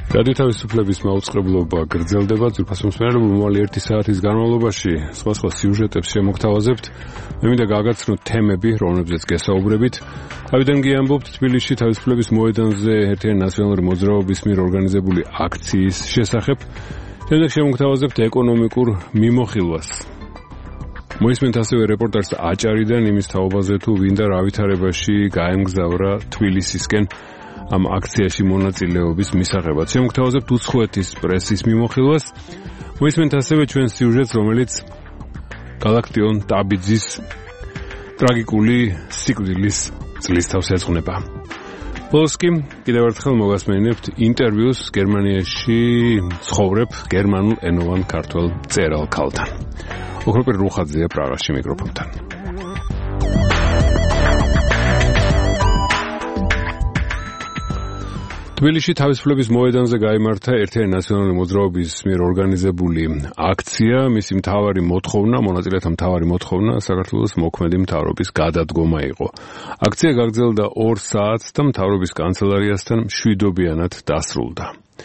რადიო თავისუფლების მაუწყებლობა გრძელდება ძვირფას მსმენელები მომავალი 1 საათის განმავლობაში სხვა სიუჟეტებს შემოგთავაზებთ. მე მინდა გავაგაცნოთ თემები, რომლებზეც გესაუბრებით. თავიდან გიამბობთ თბილისში თავისუფლების მოედანზე ერთიანი ნაციონალური მოძრაობის მიერ ორგანიზებული აქციის შესახებ. შემდეგ შემოგთავაზებთ ეკონომიკურ მიმოხილვას. მოისმენთ ასევე რეპორტაჟს აჭარიდან იმის თაობაზე თუ ვინდა რა ვითარებაში გაემგზავრა თბილისისკენ ამ აქციაში მონაწილეობის მისაღებად. შემოგთავაზებთ უცხოეთის პრესის მიმოხილვას. მოისმენთ ასევე ჩვენ სიუჟეტს, რომელიც გალაქტიონ ტაბიძის ტრაგიკული სიკვდილის წლისთავს ეძღვნება. ბოლოს კი კიდევ ერთხელ მოგასმენებთ ინტერვიუს გერმანიაში ცხოვრებ გერმანულ ენოვან ქართველ მწერალ ქალთან. ოქროპირ რუხაძეა პრაღაში მიკროფონთან. თბილისში თავისუფლების მოედანზე გაიმართა ერთიანი ნაციონალური მოძრაობის მიერ ორგანიზებული აქცია. მისი მთავარი მოთხოვნა, მონაწილეთა მთავარი მოთხოვნა საქართველოს მოქმედი მთავრობის გადადგომა იყო. აქცია გაგრძელდა 2 საათს და მთავრობის კანცელარიასთან მშვიდობიანად დასრულდა.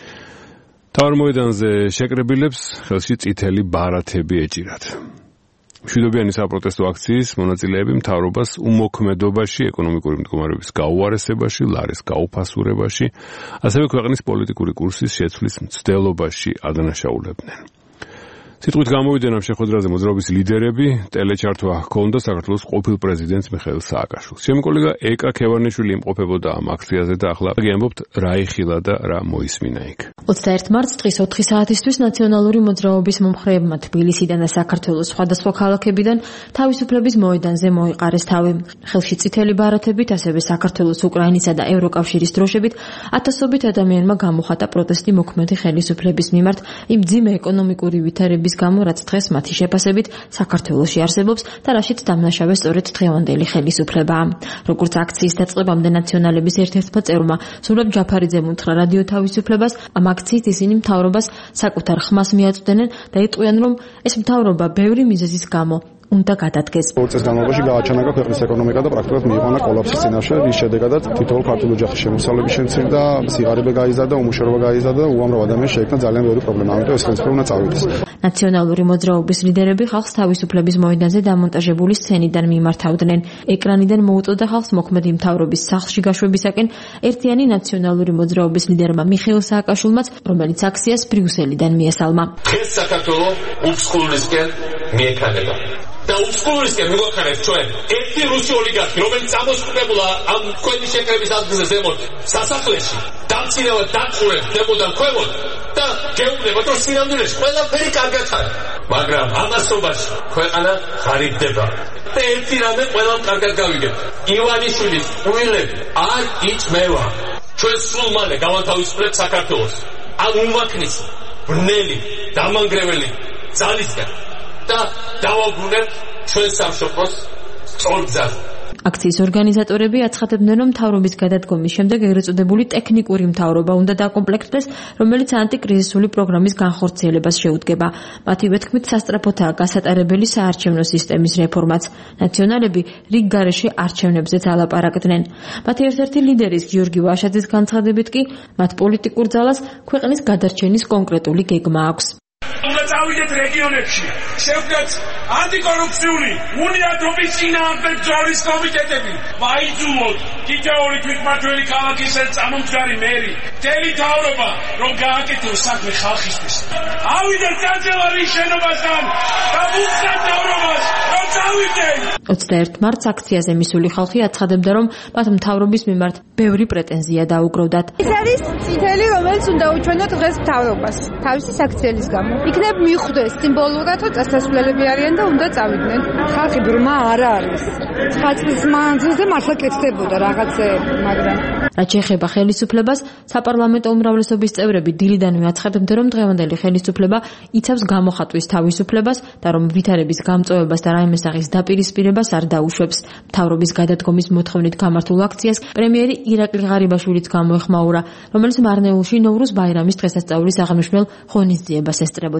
მთავარ მოედანზე შეკრებილებს ხელში წითელი ბარათები ეჭირათ. მშვიდობიანი საპროტესტო აქციის მონაწილეები მთავრობას უმოქმედობაში, ეკონომიკური მდგომარეობის გაუარესებაში, ლარის გაუფასურებაში, ასევე ქვეყნის პოლიტიკური კურსის შეცვლის მცდელობაში ადანაშაულებდნენ. სიტყვით გამოვიდნენ ამ შეხვედრაზე მოძრაობის ლიდერები, ტელეჩართვა ჰქონდა საქართველოს ყოფილ პრეზიდენტს მიხეილ სააკაშვილს. ჩემი კოლეგა ეკა ქევარნიშვილი იმყოფებოდა ამ აქციაზე და ახლა გიამბობთ რა იხილა და რა მოისმინა იქ. 21 მარტს დღის 4 საათისთვის ნაციონალური მოძრაობის მომხრეებმა თბილისიდან და საქართველოს სხვადასხვა ქალაქებიდან თავისუფლების მოედანზე მოიყარეს თავი. ხელში წითელი ბარათებით, ასევე საქართველოს, უკრაინისა და ევროკავშირის დროშებით ათასობით ადამიანმა გამოხატა პროტესტი მოქმედი ხელისუფლების მიმართ იმ მძიმე ეკონომიკური ვითარების გამო, რაც დღეს მათი შეფასებით საქართველოში არსებობს და რაშიც დამნაშავე სწორედ დღევანდელი ხელისუფლებაა. როგორც აქციის დაწყებამდე ნაციონალების ერთ-ერთმა წევრმა ზურაბ ჯაფარიძემ უთხრა რადიო თავისუფლებას, ამ აქციით ისინი მთავრობას საკუთარ ხმას მიაწვდენენ და იტყვიან, რომ ეს მთავრობა ბევრი მიზეზის გამო უნდა გადადგეს. 2 წელს განმავლობაში გააჩანაკა ქვეყნის ეკონომიკა და პრაქტიკულად მიიყვანა კოლაფსის წინაშე, რის შედეგადაც თითოეულ ქართულ ოჯახის შემოსავლები შემცირდა, სიღარიბე გაიზარდა, უმუშევრობა გაიზარდა და უამრავ ადამიანს შეექმნა ძალიან ბევრი პრობლემა. ამიტომ ეს ხელისუფლება უნდა წავიდეს. ნაციონალური მოძრაობის ლიდერები ხალხს თავისუფლების მოედანზე დამონტაჟებული სცენიდან მიმართავდნენ. ეკრანიდან მოუწოდა ხალხს მოქმედი მთავრობის სახლში გაშვებისაკენ ერთიანი ნაციონალური მოძრაობის ლიდერმა მიხეილ სააკაშვილმაც, რომელიც აქციას ბრიუსელიდან მიესალმა. დღეს საქართველო უსხულისკენ მიექანება. და უსხულისკენ მივახარეთ ჩვენ ერთი რუსი ოლიგარქი, რომელიც წამოსწრებულა ამ თქვენი შეკრების ადგილზე ზემოთ სასახლეში, დამცინავად დაწურებს დებოდა ქვემოთ და გეუბნებათ, რომ სინამდვილეში ყველაფერი კარგად არის. მაგრამ ამასობაში ქვეყანა ხარიბდება. და ერთი რამე ყველამ კარგად გავიგებთ. ივანიშვილის ყვილები არ იჭმევა. ჩვენ სულ მალე გავათავისუფლებთ საქართველოს. ამ უმაქნისი, ბრნელი, დამანგრეველი ძალისგან და დავაბრუნებთ ჩვენ სამშობლოს სწორ გზაზე. აქციის ორგანიზატორები აცხადებდნენ, რომ მთავრობის გადადგომის შემდეგ ეგრეთ წოდებული ტექნიკური მთავრობა უნდა დაკომპლექტდეს, რომელიც ანტიკრიზისული პროგრამის განხორციელებას შეუდგება. მათივე თქმით, სასწრაფოთაა გასატარებელი საარჩევნო სისტემის რეფორმაც. ნაციონალები რიგ გარეშე არჩევნებზეც ალაპარაკდნენ. მათი ერთ-ერთი ლიდერის გიორგი ვაშაძის განცხადებით კი, მათ პოლიტიკურ ძალას ქვეყნის გადარჩენის კონკრეტული გეგმა აქვს. უნდა წავიდეთ რეგიონებში, შევქმნათ ანტიკორუფციული უნიადობის წინააღმდეგ ბრძოლის კომიტეტები, ვაიძულოთ თითოეული თვითმმართველი ქალაქის წამომდგარი მერი, მთელი მთავრობა, რომ გააკეთოს საქმე ხალხისთვის. ავიდეთ კანცელარიის შენობასთან და ვუხსნათ მთავრობას, რომ წავიდნენ. 21 მარტს აქციაზე მისული ხალხი აცხადებდა, რომ მათ მთავრობის მიმართ ბევრი პრეტენზია დაუგროვდათ. ეს არის წითელი, რომელიც უნდა უჩვენოთ დღეს მთავრობას, თავისი საქციელის გამო. იქნებ მიხვდეს სიმბოლურად, რომ წასასვლელები არიან და უნდა წავიდნენ. ხალხი ბრმა არ არის. 9 წლის მანძილზე მართლა კეთდებოდა რაღაცეები, მაგრამ რაც შეეხება ხელისუფლებას, საპარლამენტო უმრავლესობის წევრები დილიდანვე აცხადებდნენ, რომ დღევანდელი ხელისუფლება იცავს გამოხატვის თავისუფლებას და რომ ვითარების გამწვევებას და რაიმე სახის დაპირისპირებას არ დაუშვებს. მთავრობის გადადგომის მოთხოვნით გამართულ აქციას პრემიერი ირაკლი ღარიბაშვილიც გამოეხმაურა, რომელიც მარნეულში ნოვრუზ ბაირამის დღესასწაულის აღნიშვნელ ღონისძიებას ესწრებოდა.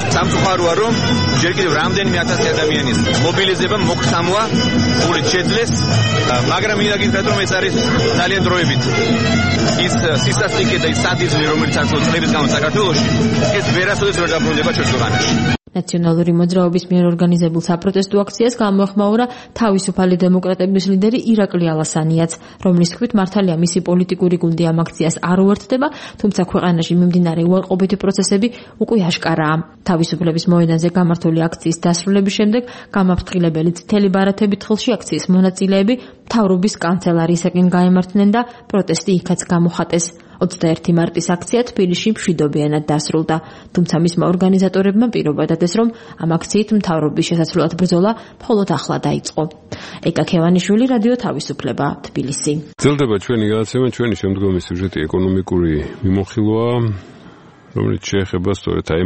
სამწუხაროა რომ ჯერ კიდევ რამდენიმე ათასი ადამიანის მობილიზება მოგხსამვა გულით შეძლეს, მაგრამ მინდა გითხრათ რომ ეს არის ძალიან დროებით ის სისასტიკე და ის სადიზმი რომელიც არც წლების გამო საქართველოში ეს ვერასოდეს ვერ დაბრუნდება ჩვენს ქვეყანაში. ნაციონალური მოძრაობის მიერ ორგანიზებულ საპროტესტო აქციას გამოეხმაურა თავისუფალი დემოკრატების ლიდერი ირაკლი ალასანიაც, რომლის თქმით მართალია მისი პოლიტიკური გუნდი ამ აქციას არ უერთდება, თუმცა ქვეყანაში მიმდინარე უარყოფითი პროცესები უკვე აშკარაა. თავისუფლების მოედანზე გამართული აქციის დასრულების შემდეგ გამაფრთხილებელი წითელი ბარათებით ხელში აქციის მონაწილეები მთავრობის კანცელარიისაკენ გაემართნენ და პროტესტი იქაც გამოხატეს. 21 მარტის აქცია თბილისში მშვიდობიანად დასრულდა, თუმცა მისმა ორგანიზატორებმა პირობა დადეს, რომ ამ აქციით მთავრობის შესაცვლელად ბრძოლა მხოლოდ ახლა დაიწყო. ეკა ქევანიშვილი, რადიო თავისუფლება, თბილისი. გრძელდება ჩვენი გადაცემა, ჩვენი შემდგომი სიუჟეტი ეკონომიკური მიმოხილვაა, რომელიც შეეხება სწორედ აი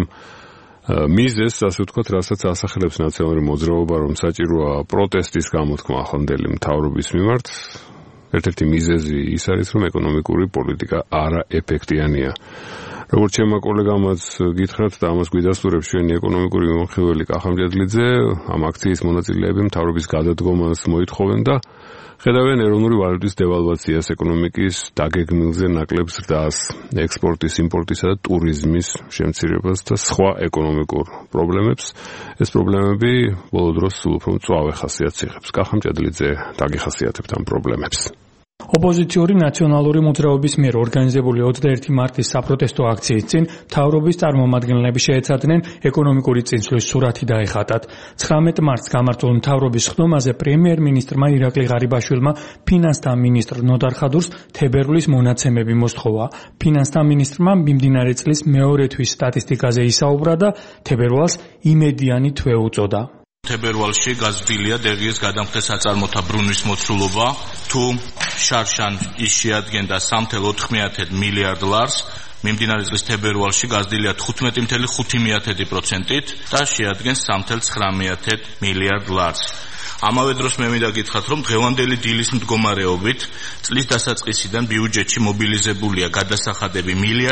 მიზეზს, ასე ვთქვათ, რასაც ასახელებს ნაციონალური მოძრაობა, რომ საჭიროა პროტესტის გამოთქმა ახლანდელი მთავრობის მიმართ. ერთ-ერთი მიზეზი ის არის, რომ ეკონომიკური პოლიტიკა არაეფექტიანია. როგორც ჩემმა კოლეგამაც გითხრათ და ამას გვიდასტურებს ჩვენი ეკონომიკური მიმოხილველი კახამჯაძლიძე, ამ აქციის მონაწილეები მთავრობის გადადგომას მოითხოვენ და ხედავენ ეროვნული ვალუტის დევალვაციას, ეკონომიკის დაგეგმილზე ნაკლებ ზრდას, ექსპორტის, იმპორტისა და ტურიზმის შემცირებას და სხვა ეკონომიკურ პრობლემებს. ეს პრობლემები ბოლო დროს სულ უფრო მწვავე ხასიათს იღებს. კახამჯაძლიძე დაგიხასიათებთ ამ პრობლემებს. ოპოზიციური ნაციონალური მოძრაობის მიერ ორგანიზებული 21 მარტის საპროტესტო აქციის წინ მთავრობის წარმომადგენლები შეეცადნენ ეკონომიკური წინსვლის სურათი დაეხატათ. 19 მარტს გამართულ მთავრობის ხდომაზე პრემიერ-მინისტრმა ირაკლი ღარიბაშვილმა ფინანსთა მინისტრ ნოდარ ხადურს თებერვლის მონაცემები მოსთხოვა. ფინანსთა მინისტრმა მიმდინარე წლის მეორე თვის სტატისტიკაზე ისაუბრა და თებერვალს იმედიანი თვე უწოდა. თებერვალში გაზრდილია დეღიეს გადამხდე საწარმოთა ბრუნვის მოცულობა, თუ შარშან ის შეადგენდა 3.4 მილიარდ ლარს, მიმდინარე წლის თებერვალში გაზრდილია 15.5%-ით და შეადგენს 3.9 მილიარდ ლარს. ამავე დროს მე მინდა გითხრათ, რომ დღევანდელი დილის მდგომარეობით წლის დასაწყისიდან ბიუჯეტში მობილიზებულია გადასახადები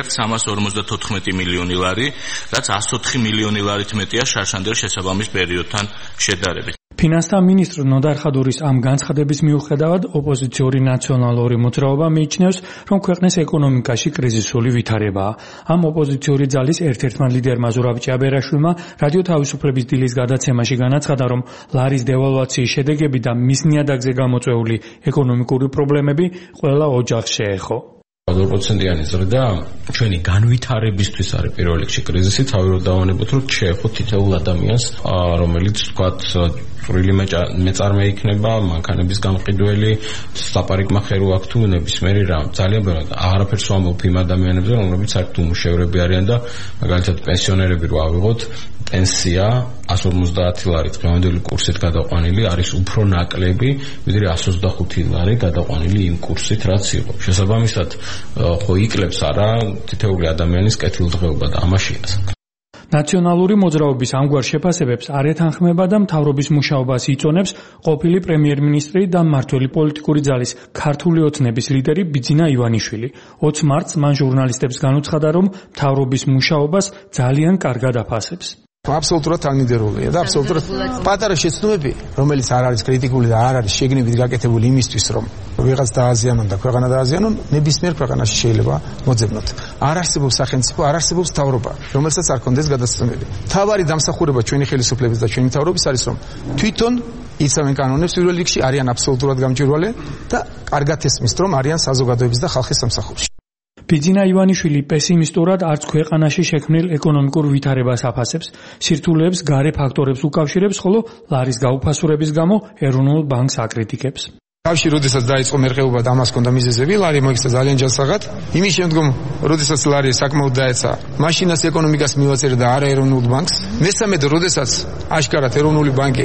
1.354 მილიონი ლარი, რაც 104 მილიონი ლარით მეტია შარშანდელ შესაბამის პერიოდთან შედარებით. ფინანსთა მინისტრ ნოდარ ხადურის ამ განცხადების მიუხედავად ოპოზიციური ნაციონალური მოძრაობა მიიჩნევს, რომ ქვეყნის ეკონომიკაში კრიზისული ვითარებაა. ამ ოპოზიციური ძალის ერთ-ერთმა ლიდერმა ზურაბ ჭიაბერაშვილმა რადიო თავისუფლების დილის გადაცემაში განაცხადა, რომ ლარის დევალვაციის შედეგები და მის ნიადაგზე გამოწვეული ეკონომიკური პრობლემები ყველა ოჯახს შეეხო. 100%-იანი ზრდა ჩვენი განვითარებისთვის არის პირველ რიგში კრიზისი, თავი რომ დავანებოთ, რომ შეეხო თითოეულ ადამიანს, რომელიც თქვათ წვრილი მეწარმე იქნება, მანქანების გამყიდველი, საპარიკმა ხერო აქვს თუ ნებისმიერი რამ. ძალიან ბევრად აღარაფერს ვამბობ იმ ადამიანებზე, რომლებიც საერთოდ უმუშევრები არიან და მაგალითად პენსიონერები რო ავიღოთ, პენსია 150 ლარი დღევანდელი კურსით გადაყვანილი არის უფრო ნაკლები, ვიდრე 125 ლარი გადაყვანილი იმ კურსით, რაც იყო. შესაბამისად, ხო იკლებს არა თითოეული ადამიანის კეთილდღეობა და ამაშია. ნაციონალური მოძრაობის ამგვარ შეფასებებს არ ეთანხმება და მთავრობის მუშაობას იწონებს ყოფილი პრემიერ-მინისტრი და მმართველი პოლიტიკური ძალის ქართული ოცნების ლიდერი ბიძინა ივანიშვილი. 20 მარტს მან ჟურნალისტებს განუცხადა, რომ მთავრობის მუშაობას ძალიან კარგად აფასებს. აბსოლუტურად თანმიმდევრულია და აბსოლუტურად პატარა შეცდომები, რომელიც არ არის კრიტიკული და არ არის შეგნებით გაკეთებული იმისთვის, რომ ვიღაც დააზიანონ და ქვეყანა დააზიანონ, ნებისმიერ ქვეყანაში შეიძლება მოძებნოთ. არ არსებობს სახელმწიფო, არ არსებობს მთავრობა, რომელსაც არ კონდეს გადაცემები. მთავარი დამსახურება ჩვენი ხელისუფლების და ჩვენი მთავრობის არის, რომ თვითონ იცავენ კანონებს, პირველ რიგში არიან აბსოლუტურად გამჭვირვალე და კარგად ესმის, რომ არიან საზოგადოების და ხალხის სამსახურში. ბიძინა ივანიშვილი პესიმისტურად არც ქვეყანაში შექმნილ ეკონომიკურ ვითარებას აფასებს, სირთულეებს გარე ფაქტორებს უკავშირებს, ხოლო ლარის გაუფასურების გამო ეროვნულ ბანკს აკრიტიკებს. თავში როდესაც დაიწყო მერყეობა და ამას ჰქონდა მიზეზები, ლარი მოიქცა ძალიან ჯანსაღად. იმის შემდგომ, როდესაც ლარი საკმაოდ დაეცა, მაშინაც ეკონომიკას მივაწერდა არა ეროვნულ ბანკს. მესამედ, როდესაც აშკარად ეროვნული ბანკი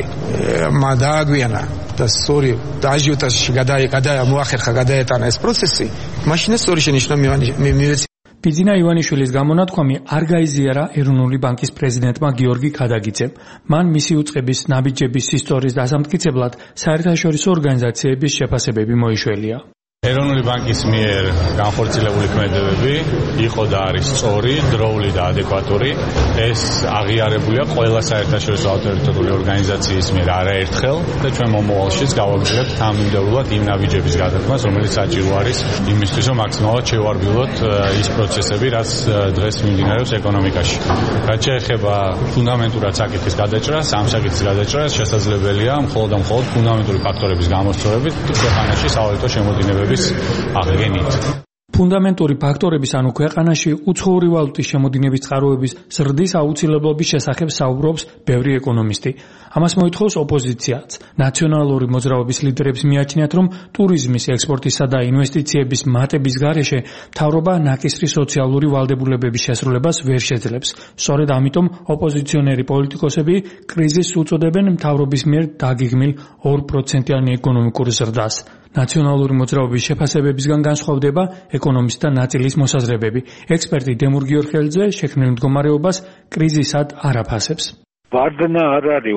დააგვიანა და სწორი და აჟიოტაჟში მოახერხა გადაეტანა ეს პროცესი, მაშინაც სწორი შენიშვნა მივეცი. ბიძინა ივანიშვილის გამონათქვამი არ გაიზიარა ეროვნული ბანკის პრეზიდენტმა გიორგი ქადაგიძემ. მან მისი უწყების ნაბიჯების ისტორიის დასამტკიცებლად საერთაშორისო ორგანიზაციების შეფასებები მოიშველია. ეროვნული ბანკის მიერ განხორციელებული ქმედებები იყო და არის სწორი, დროული და ადეკვატური. ეს აღიარებულია ყველა საერთაშორისო ავტორიტეტული ორგანიზაციის მიერ არაერთხელ და ჩვენ მომავალშიც გავაგრძელებთ თანმიმდევრულად იმ ნაბიჯების გადადგმას, რომელიც საჭირო არის იმისთვის, რომ მაქსიმალურად შევარბილოთ ის პროცესები, რაც დღეს მიმდინარეობს ეკონომიკაში. რაც შეეხება ფუნდამენტურად საკითხის გადაჭრას, ამ საკითხის გადაჭრას შესაძლებელია მხოლოდ და მხოლოდ ფუნდამენტური ფაქტორების გამოსწორებით ქვეყანაში სავალუტო შემოდინებების აღგენით. ფუნდამენტური ფაქტორების ანუ ქვეყანაში უცხოური ვალუტის შემოდინების წყაროების ზრდის აუცილებლობის შესახებ საუბრობს ბევრი ეკონომისტი. ამას მოითხოვს ოპოზიციაც. ნაციონალური მოძრაობის ლიდერებს მიაჩნიათ, რომ ტურიზმის, ექსპორტისა და ინვესტიციების მატების გარეშე მთავრობა ნაკისრი სოციალური ვალდებულებების შესრულებას ვერ შეძლებს. სწორედ ამიტომ ოპოზიციონერი პოლიტიკოსები კრიზისს უწოდებენ მთავრობის მიერ დაგეგმილ 2%-იანი ეკონომიკურ ზრდას. ნაციონალური მოძრაობის შეფასებებისგან განსხვავდება ეკონომისტთა ნაწილის მოსაზრებები. ექსპერტი დემურ გიორხელიძე შექმნილ მდგომარეობას კრიზისად არ აფასებს. ვარდნა არ არის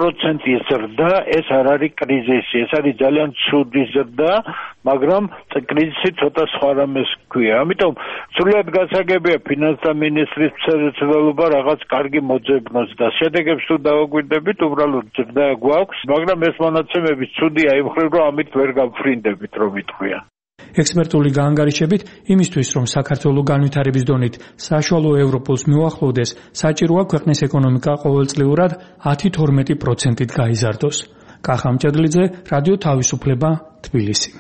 2% ზრდა, ეს არ არის კრიზისი, ეს არის ძალიან ცუდი ზრდა, მაგრამ კრიზისი ცოტა სხვა რამეს ქვია. ამიტომ სრულად გასაგებია ფინანსთა მინისტრის ცდილობა რაღაც კარგი მოძებნოს და შედეგებს თუ დავაგვირდებით, უბრალოდ ზრდა გვაქვს, მაგრამ ეს მონაცემები ცუდია იმ მხრივ, რომ ამით ვერ გავფრინდებით, რომ იტყვია. ექსპერტული გაანგარიშებით, იმისთვის, რომ საქართველოს განვითარების დონით საშუალო ევროპულს მიუახლოვდეს, საჭიროა ქვეყნის ეკონომიკა ყოველწლიურად 10-12%-ით გაიზარდოს. კახა მჭედლიძე, რადიო თავისუფლება, თბილისი.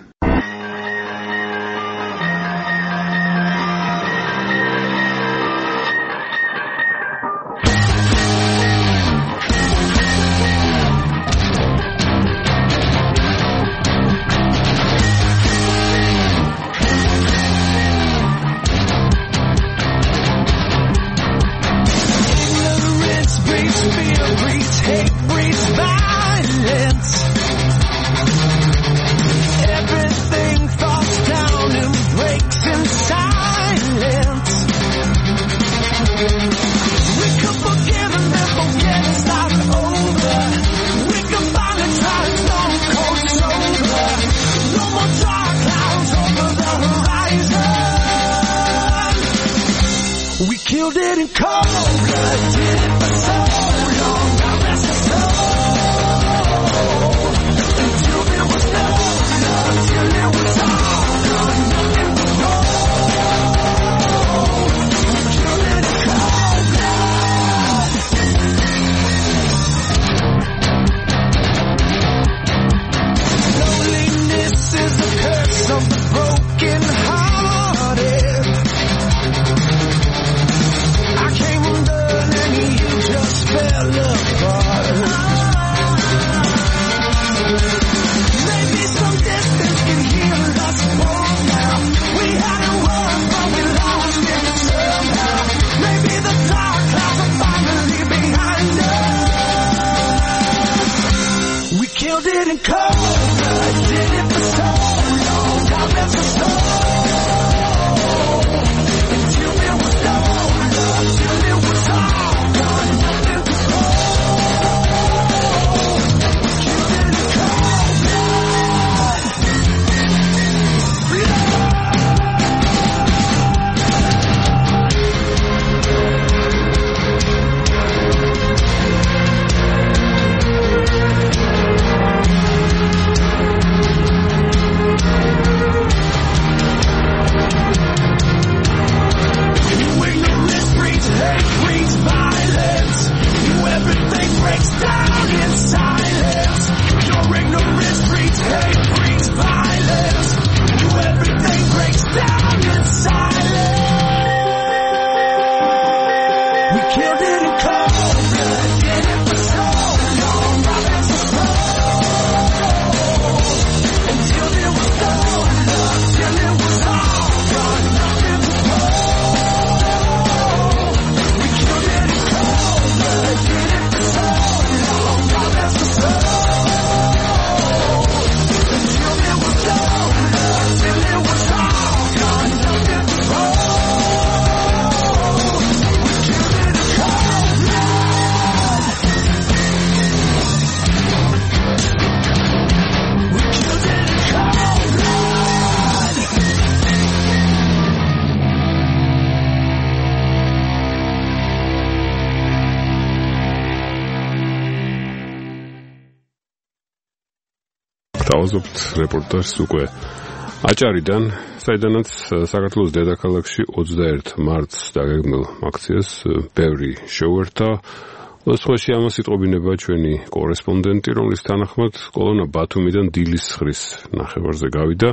I came გავაზობთ რეპორტაჟს უკვე აჭარიდან, საიდანაც საქართველოს დედაქალაქში 21 მარტს დაგეგმილ აქციას ბევრი შეუერთდა. სხვაში ამას იტყობინება ჩვენი კორესპონდენტი, რომლის თანახმად კოლონა ბათუმიდან დილისხრის ნახევარზე გავიდა.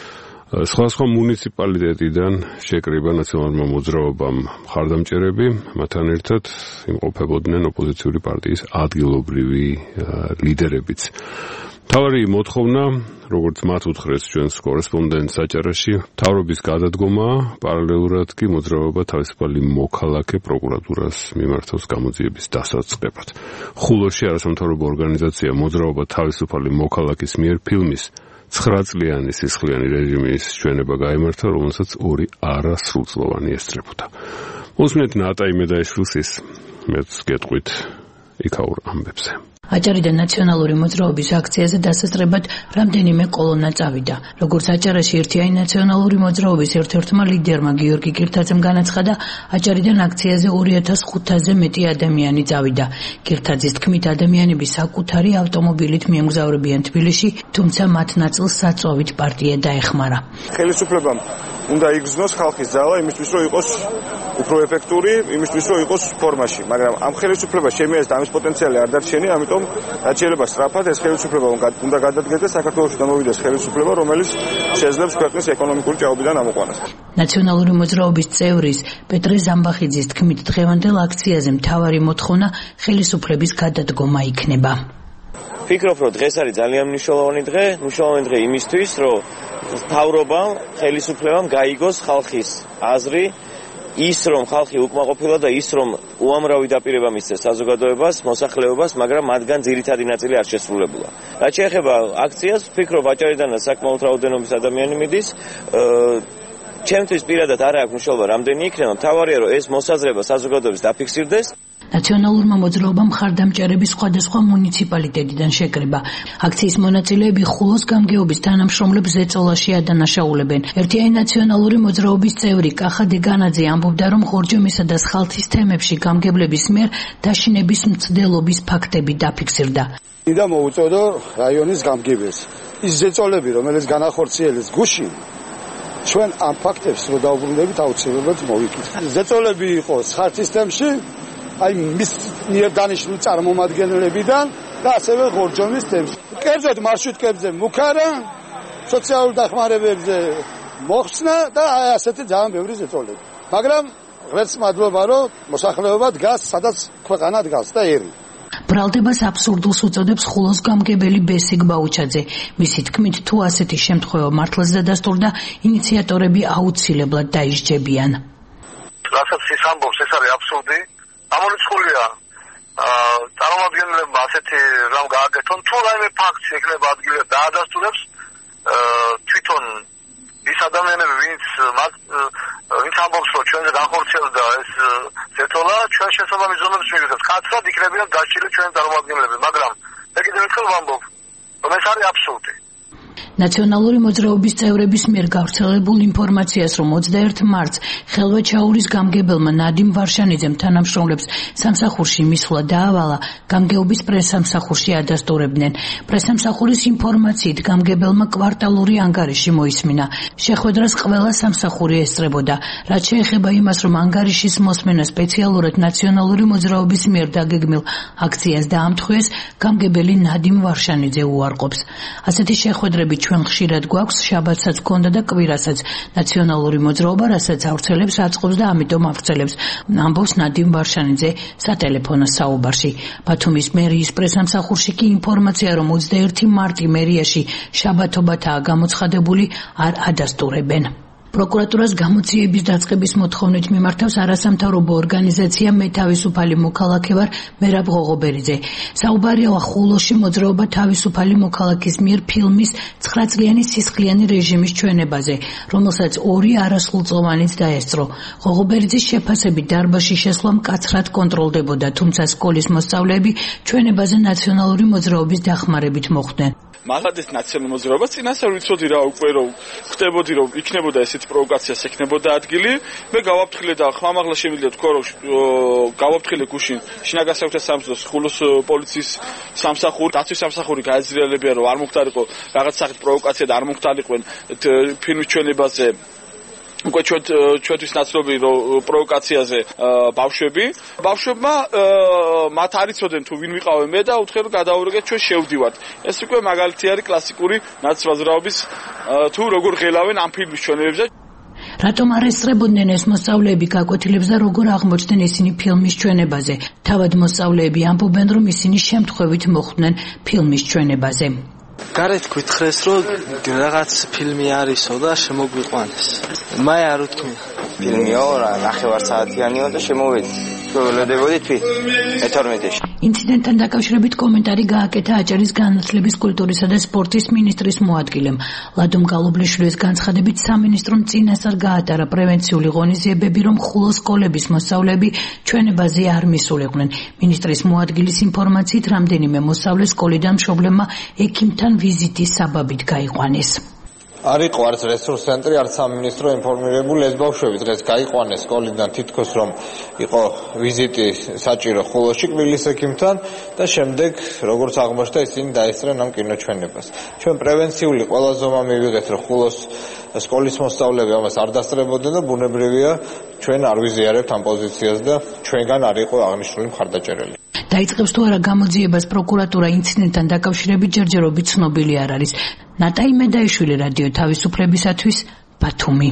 სხვა მუნიციპალიტეტიდან შეკრიბა ნაციონალურმა მოძრაობამ მხარდამჭერები, მათთან ერთად იმყოფებოდნენ ოპოზიციური პარტიის ადგილობრივი ლიდერებიც. მთავარი მოთხოვნა, როგორც მათ უთხრეს ჩვენს კორესპონდენტს აჭარაში, მთავრობის გადადგომაა, პარალელურად კი მოძრაობა თავისუფალი მოქალაქე პროკურატურას მიმართავს გამოძიების დასაწყებად. ხულოში არასამთავრობო ორგანიზაცია მოძრაობა თავისუფალი მოქალაქის მიერ ფილმის 9 წლიანი სისხლიანი რეჟიმის ჩვენება გაიმართა, რომელსაც 2 არასრულწლოვანი ესწრებოდა. მოსმენთ ნატაი მედაიშვილის მეც გეტყვით იქაურ ამბებზე. აჭარიდან ნაციონალური მოძრაობის აქციაზე დასასწრებად რამდენიმე კოლონა წავიდა. როგორც აჭარაში ერთიანი ნაციონალური მოძრაობის ერთ-ერთმა ლიდერმა გიორგი კირთაძემ განაცხადა, აჭარიდან აქციაზე 2500-ზე მეტი ადამიანი წავიდა. კირთაძის თქმით, ადამიანები საკუთარი ავტომობილით მიემგზავრებიან თბილისში, თუმცა მათ ნაწილს საწვავით პარტია დაეხმარა. ხელისუფლებამ უნდა იგრძნოს ხალხის ძალა იმისთვის, რომ იყოს უფრო ეფექტური, იმისთვის, რომ იყოს ფორმაში, მაგრამ ამ ხელისუფლებას შემიეს და ამის პოტენციალი არ დარჩენია, ამიტომ დაჩერება სწრაფად ეს ხელისუფლება უნდა გადადგეს საქართველოში და მოვიდეს ხელისუფლება, რომელიც შეძლებს ქვეყნის ეკონომიკური ჭაობიდან ამოყვანას. ნაციონალური მოძრაობის წევრის პეტრე ზამბახიძის თქმით, დღევანდელ აქციაზე მთავარი მოთხოვნა ხელისუფლების გადადგომა იქნება. ვფიქრობ, რომ დღეს არის ძალიან მნიშვნელოვანი დღე იმისთვის, რომ მთავრობამ, ხელისუფლებამ გაიგოს ხალხის აზრი, ის რომ ხალხი უკმაყოფილა და ის რომ უამრავი დაპირება მისცეს საზოგადოებას, მოსახლეობას, მაგრამ მათგან ძირითადი ნაწილი არ შესრულებულა. რაც შეეხება აქციას, ვფიქრობ, აჭარიდანაც საკმაოდ რაოდენობის ადამიანი მიდის. ჩემთვის პირადად არ აქვს მნიშვნელობა რამდენი იქნება, მთავარია რომ ეს მოსაზრება საზოგადოების დაფიქსირდეს. ნაციონალურმა მოძრაობამ მხარდამჭერები სხვადასხვა მუნიციპალიტეტიდან შეკრიბა. აქციის მონაწილეები ხულოს გამგეობის თანამშრომლებს ზეწოლაში ადანაშაულებენ. ერთიანი ნაციონალური მოძრაობის წევრი კახა დეგანაძე ამბობდა, რომ ხორჯომისა და სხალთის თემებში გამგებლების მიერ დაშინების მცდელობის ფაქტები დაფიქსირდა. და მოუწოდო რაიონის გამგებელს. ის ზეწოლები, რომელიც განახორციელეს გუშინ, ჩვენ ამ ფაქტებს რო დაუბრუნდებით, აუცილებლად მოვიკითხეთ. ზეწოლები იყო სხალთის თემში, აი მის მიერ დანიშნულ წარმომადგენლებიდან და ასევე ხორჯომის თემში. კერძოდ მარშრუტკებზე მუქარა, სოციალურ დახმარებებზე მოხსნა და აი ასეთი ძალიან ბევრი ზეწოლები. მაგრამ ღრეც მადლობა, რომ მოსახლეობა დგას, სადაც ქვეყანა დგას და ერი. ბრალდებას აბსურდულს უწოდებს ხულოს გამგებელი ბესիկ ბაუჩაძე. მისი თქმით, თუ ასეთი შემთხვევა მართლაც დადასტურდა, ინიციატორები აუცილებლად დაისჯებიან. რასაც ის ამბობს, ეს არის აბსურდი. ამორიცხულია წარმომადგენლებმა ასეთი რამ გააკეთონ, თუ რაიმე ფაქტი ექნება ადგილზე დაადასტურებს თვითონ ის ადამიანები, ვინც ამბობს, რომ ჩვენზე განხორციელდა ეს ზეწოლა, ჩვენ შესაბამის ზომებს მივიღებთ. კაცრად იქნებიან დასჭირეთ ჩვენი წარმომადგენლები, მაგრამ მე კიდევ ერთხელ ვამბობ, რომ ეს არის აბსურდი. ნაციონალური მოძრაობის წევრების მიერ გავრცელებულ ინფორმაციას, რომ 21 მარტს ხელვაჩაურის გამგებელმა ნადიმ ვარშანიძემ თანამშრომლებს სამსახურში მისვლა დაავალა, გამგეობის პრესსამსახურში ადასტურებდნენ. პრესსამსახურის ინფორმაციით გამგებელმა კვარტალური ანგარიში მოისმინა. შეხვედრას ყველა სამსახური ესწრებოდა. რაც შეეხება იმას, რომ ანგარიშის მოსმენა სპეციალურად ნაციონალური მოძრაობის მიერ დაგეგმილ აქციას დაამთხვიეს, გამგებელი ნადიმ ვარშანიძე უარყოფს. ასეთი შეხვედრები ჩვენ ხშირად გვაქვს, შაბათსაც გქონდა და კვირასაც. ნაციონალური მოძრაობა რასაც ავრცელებს, აწყობს და ამიტომ ავრცელებს, ამბობს ნადიმ ვარშანიძე სატელეფონო საუბარში. ბათუმის მერიის პრესსამსახურში კი ინფორმაცია, რომ 21 მარტი მერიაში შაბათობათაა გამოცხადებული, არ ადასტურებენ. პროკურატურას გამოძიების დაწყების მოთხოვნით მიმართავს არასამთავრობო ორგანიზაცია მე თავისუფალი მოქალაქე ვარ მერაბ ღოღობერიძე. საუბარია ხულოში მოძრაობა თავისუფალი მოქალაქის მიერ ფილმის 9 წლიანი სისხლიანი რეჟიმის ჩვენებაზე, რომელსაც 2 არასრულწლოვანიც დაესწრო. ღოღობერიძის შეფასებით დარბაზში შესვლა მკაცრად კონტროლდებოდა, თუმცა სკოლის მოსწავლეები ჩვენებაზე ნაციონალური მოძრაობის დახმარებით მოხვდნენ. მაღლადის ნაციონალურ მოძრაობას წინასწარ ვიცოდი რა უკვე რომ ხდებოდი რომ იქნებოდა ესეთი პროვოკაციას ექნებოდა ადგილი მე გავაფრთხილე და ხმამაღლა შემიძლია თქვა რომ გავაფრთხილე გუშინ შინაგან საქმეთა სამსახურის ხულოს პოლიციის სამსახური დაცვის სამსახური გაეძლიერებია რომ არ მოხდარიყო რაღაც სახით პროვოკაცია და არ მოხდარიყვენ ფილმის ჩვენებაზე უკვე ჩვენთვის ნაცნობი პროვოკაციაზე ბავშვებმა მათ არ იცოდნენ თუ ვინ ვიყავე მე და უთხრენ რომ გადაურეგეთ ჩვენ შევდივართ ეს უკვე მაგალითი არის კლასიკური ნაცის მოძრაობის თუ როგორ ღელავენ ამ ფილმის ჩვენებებზე რატომ არ ესწრებოდნენ ეს მოსწავლეები გაკვეთილებს და როგორ აღმოჩნდნენ ისინი ფილმის ჩვენებაზე თავად მოსწავლეები ამბობენ რომ ისინი შემთხვევით მოხვდნენ ფილმის ჩვენებაზე გარეთ გითხრეს რომ რაღაც ფილმი არისო და შემოგვიყვანეს. მე არ ვთქვი. ფილმიო რა ნახევარსაათიანიო და შემოვედი. ველოდებოდი თვით 12-ში. ინციდენტთან დაკავშირებით კომენტარი გააკეთა აჭარის განათლების, კულტურისა და სპორტის მინისტრის მოადგილემ. ლადო მგალობლიშვილის განცხადებით სამინისტრომ წინასწარ გაატარა პრევენციული ღონისძიებები, რომ ხულოს სკოლების მოსწავლეები ჩვენებაზე არ მისულიყვნენ. მინისტრის მოადგილის ინფორმაციით რამდენიმე მოსწავლე სკოლიდან მშობლებმა ექიმთან ვიზიტის საბაბით გაიყვანეს. არ იყო არც რესურს ცენტრი, არც სამინისტრო ინფორმირებული ეს ბავშვები დღეს გაიყვანეს სკოლიდან თითქოს რომ იყო ვიზიტი საჭირო ხულოში კბილის ექიმთან და შემდეგ როგორც აღმოჩნდა ისინი დაესწრნენ ამ კინოჩვენებას. ჩვენ პრევენციული ყველა ზომა მივიღეთ რომ ხულოს სკოლის მოსწავლეები ამას არ დასწრებოდნენ და ბუნებრივია ჩვენ არ ვიზიარებთ ამ პოზიციას და ჩვენგან არ იყო აღნიშნული მხარდაჭერილი. დაიწყებს თუ არა გამოძიებას პროკურატურა ინციდენტთან დაკავშირებით ჯერჯერობით ცნობილი არ არის. ნატაი მედაიშვილი რადიო თავისუფლებისათვის ბათუმი.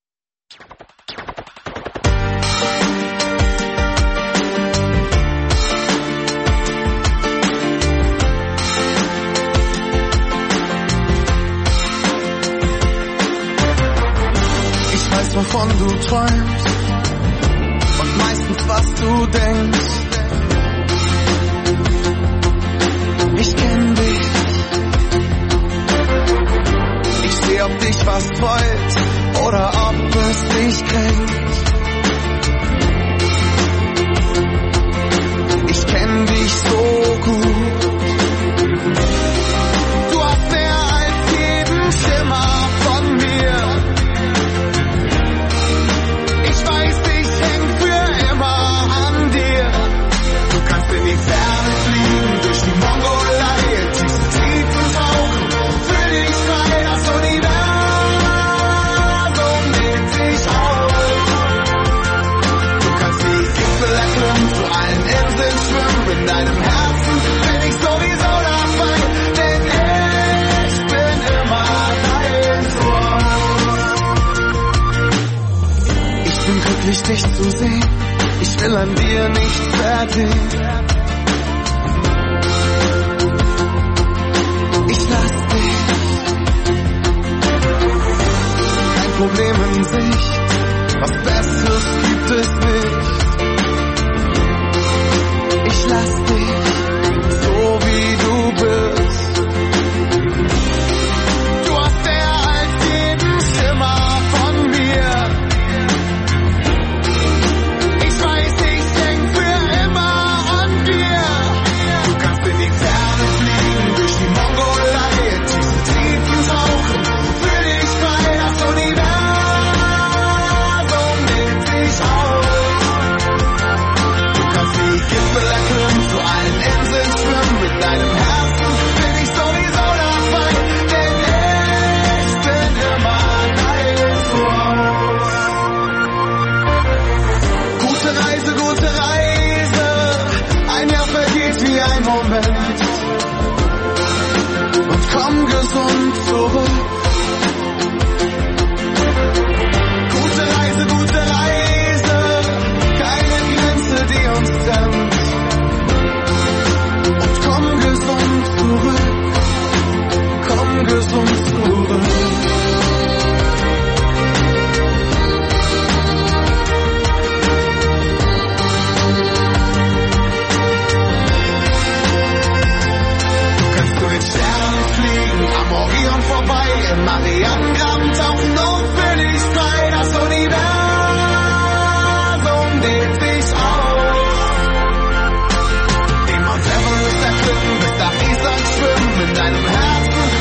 Ich weiß, wovon du träumst und meistens was du denkst. Ich kenn dich, ich seh, ob dich was freut oder ob es dich kränkt. Ich kenn dich so gut, du hast mehr als jeden Schimmer von mir. Ich weiß, ich häng für immer an dir. Du kannst in die Ferne fliegen, durch die Mongolei, tiefsten Tiefen tauchen, für dich frei, das Universum dehnt sich auf. Du kannst die Gipfel erklimmen, zu allen Inseln schwimmen, in deinem Herzen bin ich sowieso dabei, denn ich bin immer dein Sohn. Ich bin glücklich, dich zu sehen, ich will an dir nichts erzählen. Ich lass dich, kein Problem in Sicht, was Besseres gibt es nicht. Ich lass dich, so wie du bist. Du hast mehr als jeden Schimmer von mir. Ich weiß, ich denk für immer an dir. Du kannst in die Ferne fliegen, durch die Mongolei, tiefen Tiefen tauchen, für dich frei, das Universum dehnt sich auf. Du kannst die Gipfel erklimmen, zu allen Inseln schwimmen, mit deinem Herzen bin ich sowieso dabei, denn ich bin immer dein Sohn. Gute Reise, ein Jahr vergeht wie ein Moment. Und komm gesund zurück. Gute Reise, keine Grenze, die uns trennt. Und komm gesund zurück. Komm gesund zurück. Am Orion vorbei, im Marianengraben tauchen und für dich frei, das Universum dehnt sich auf. Den Mount Everest erklimmen, bis nach Island schwimmen, in deinem Herzen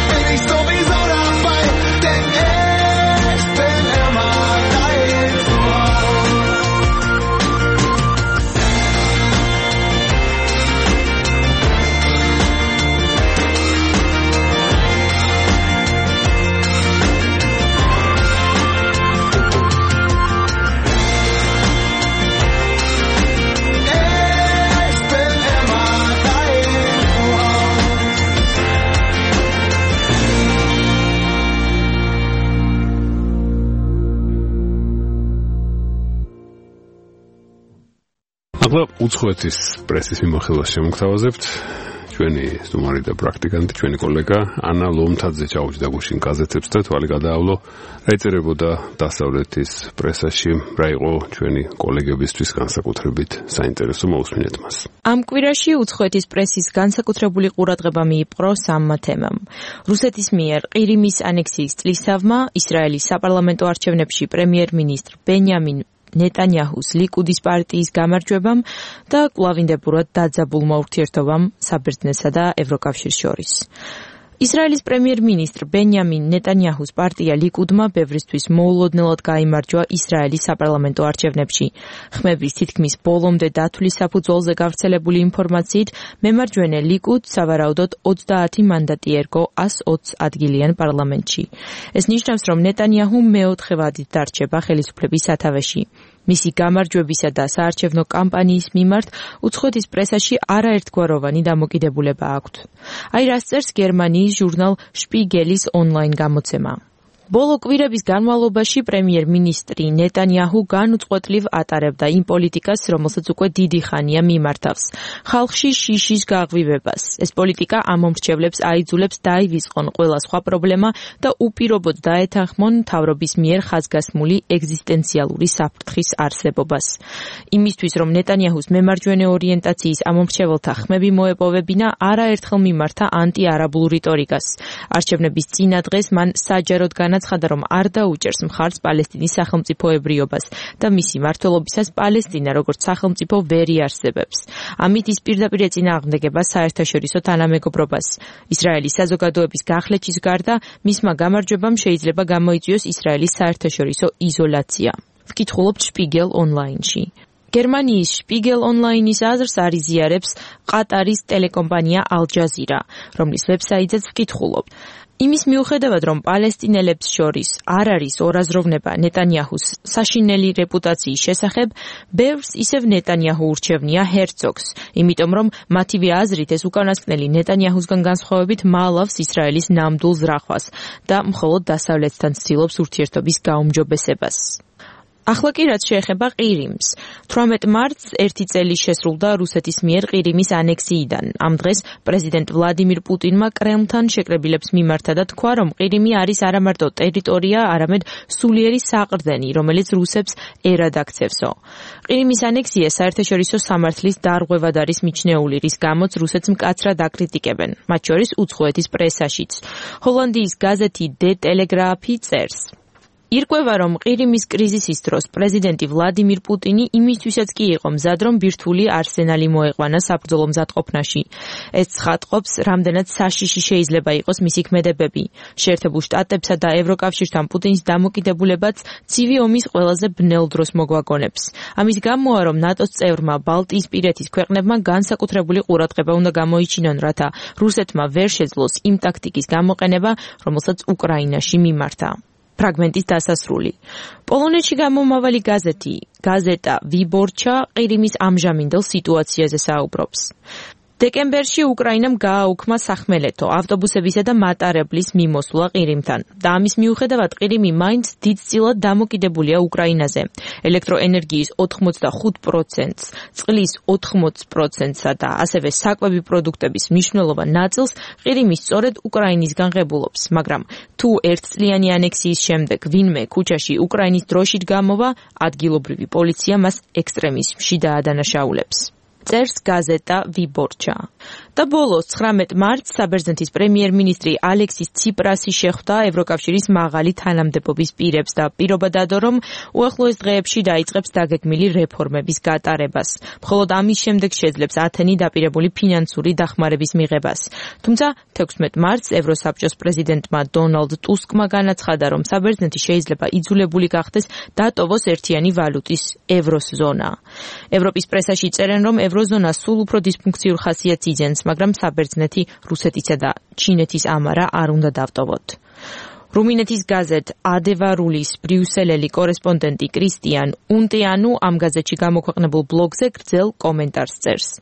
ახლა უცხოეთის პრესის მიმოხილვას შემოგთავაზებთ. ჩვენი სტუმარი და პრაქტიკანტი, ჩვენი კოლეგა ანა ლომთაძე ჩაუჯდა გუშინ გაზეთებს და თვალი გადაავლო, რა ეწერებოდა დასავლეთის პრესაში, რა იყო ჩვენი კოლეგებისთვის განსაკუთრებით საინტერესო, მოусმინეთ მას. ამ კვირაში უცხოეთის პრესის განსაკუთრებული ყურადღება მიიპყრო სამმა თემამ. რუსეთის მიერ ყირიმის ანექსიის წლისთავმა, ისრაელის საპარლამენტო არჩევნებში პრემიერ-მინისტრ ბენიამინ ნეტანიაჰუს ლიკუდის პარტიის გამარჯვებამ და კვლავინდებურად დაძაბულმა ურთიერთობამ საბერძნეთსა და ევროკავშირს შორის. ისრაელის პრემიერ-მინისტრ ბენიამინ ნეტანიაჰუს პარტია ლიკუდმა ბევრისთვის მოულოდნელად გაიმარჯვა ისრაელის საპარლამენტო არჩევნებში. ხმების თითქმის ბოლომდე დათვლის საფუძველზე გავრცელებული ინფორმაციით, მემარჯვენე ლიკუდ სავარაუდოდ 30 მანდატი ერგო 120 ადგილიან პარლამენტში. ეს ნიშნავს, რომ ნეტანიაჰუ მეოთხე ვადით დარჩება ხელისუფლების სათავეში. მისი გამარჯვებისა და საარჩევნო კამპანიის მიმართ უცხოეთის პრესაში არაერთგვაროვანი დამოკიდებულება აქვთ. აი რას წერს გერმანიის ჟურნალ შპიგელის ონლაინ გამოცემა. ბოლო კვირების განმავლობაში პრემიერ-მინისტრი ნეტანიაჰუ განუწყვეტლივ ატარებდა იმ პოლიტიკას, რომელსაც უკვე დიდი ხანია მიმართავს. ხალხში შიშის გაღვივებას. ეს პოლიტიკა ამომრჩევლებს აიძულებს დაივიწყონ ყველა სხვა პრობლემა და უპირობოდ დაეთანხმონ მთავრობის მიერ ხაზგასმული ეგზისტენციალური საფრთხის არსებობას. იმისთვის, რომ ნეტანიაჰუს მემარჯვენე ორიენტაციის ამომრჩეველთა ხმები მოეპოვებინა, არაერთხელ მიმართა ანტიარაბულ რიტორიკას. არჩევნების წინა დღეს მან საჯაროდ განაცხადა, რომ არ დაუჭერს მხარს პალესტინის სახელმწიფოებრიობას და მისი მმართველობისას პალესტინა როგორც სახელმწიფო ვერ იარსებებს. ამით ის პირდაპირ ეწინააღმდეგება საერთაშორისო თანამეგობრობას. ისრაელის საზოგადოების გახლეჩის გარდა, მისმა გამარჯვებამ შეიძლება გამოიწვიოს ისრაელის საერთაშორისო იზოლაცია. ვკითხულობთ შპიგელ ონლაინში. გერმანიის შპიგელ ონლაინის აზრს არიზიარებს ყატარის ტელეკომპანია ალ-ჯაზირა, რომლის ვებსაიტზეც ვკითხულობთ. იმის მიუხედავად, რომ პალესტინელებს შორის არ არის ორაზროვნება ნეტანიაჰუს საშინელი რეპუტაციის შესახებ, ბევრს ისევ ნეტანიაჰუ ურჩევნია ჰერცოგს, იმიტომ რომ მათივე აზრით ეს უკანასკნელი ნეტანიაჰუსგან განსხვავებით მალავს ისრაელის ნამდვილ ზრახვას და მხოლოდ დასავლეთთან ცდილობს ურთიერთობის გაუმჯობესებას. ახლა კი რაც შეეხება ყირიმს. 18 მარტს ერთი წელი შესრულდა რუსეთის მიერ ყირიმის ანექსიიდან. ამ დღეს პრეზიდენტ ვლადიმირ პუტინმა კრემლთან შეკრებილებს მიმართა და თქვა, რომ ყირიმი არის არა მარტო ტერიტორია, არამედ სულიერი საყრდენი, რომელიც რუსებს ერად აქცევსო. ყირიმის ანექსია საერთაშორისო სამართლის დარღვევად არის მიჩნეული, რის გამოც რუსეთს მკაცრად აკრიტიკებენ, მათ შორის უცხოეთის პრესაშიც. ჰოლანდიის გაზეთი Der Telegraph წერს: ირკვევა, რომ ყირიმის კრიზისის დროს პრეზიდენტი ვლადიმირ პუტინი იმისთვისაც კი იყო მზად, რომ ბირთვული არსენალი მოეყვანა საბრძოლო მზადყოფნაში. ეს ცხადყოფს, რამდენად საშიში შეიძლება იყოს მისი ქმედებები. შეერთებულ შტატებსა და ევროკავშირთან პუტინის დამოკიდებულებაც ცივი ომის ყველაზე ბნელ დროს მოგვაგონებს. ამის გამოა, რომ ნატოს წევრმა ბალტიისპირეთის ქვეყნებმა განსაკუთრებული ყურადღება უნდა გამოიჩინონ, რათა რუსეთმა ვერ შეძლოს იმ ტაქტიკის გამოყენება, რომელსაც უკრაინაში მიმართა. ფრაგმენტის დასასრული. პოლონეთში გამომავალი გაზეტა ვიბორჩა ყირიმის ამჟამინდელ სიტუაციაზე საუბრობს. დეკემბერში უკრაინამ გააუქმა სახმელეთო ავტობუსებისა და მატარებლის მიმოსვლა ყირიმთან და ამის მიუხედავად ყირიმი მაინც დიდწილად დამოკიდებულია უკრაინაზე. ელექტროენერგიის 85%-ს, წყლის 80%-სა და ასევე საკვები პროდუქტების მნიშვნელოვან ნაწილს ყირიმი სწორედ უკრაინისგან ღებულობს, მაგრამ თუ ერთწლიანი ანექსიის შემდეგ ვინმე ქუჩაში უკრაინის დროშით გამოვა, ადგილობრივი პოლიცია მას ექსტრემიზმში დაადანაშაულებს. წერს გაზეტა ვიბორჩა. და ბოლოს 19 მარტს საბერძნეთის პრემიერ-მინისტრი ალექსის ციპრასი შეხვდა ევროკავშირის მაღალი თანამდებობის პირებს და პირობა დადო, რომ უახლოეს დღეებში დაიწყებს დაგეგმილი რეფორმების გატარებას. მხოლოდ ამის შემდეგ შეძლებს ათენი დაპირებული ფინანსური დახმარების მიღებას. თუმცა 16 მარტს ევროსაბჭოს პრეზიდენტმა დონალდ ტუსკმა განაცხადა, რომ საბერძნეთი შეიძლება იძულებული გახდეს დატოვოს ერთიანი ვალუტის ევროს ზონა. ევროპის პრესაში წერენ, რომ ევროზონა სულ უფრო დისფუნქციურ ხასიათს იძენს, მაგრამ საბერძნეთი, რუსეთისა და ჩინეთის ამარა არ უნდა დავტოვოთ. რუმინეთის გაზეთ ადევარულის ბრიუსელელი კორესპონდენტი კრისტიან უნტიანუ ამ გაზეთში გამოქვეყნებულ ბლოგზე გრძელ კომენტარს წერს.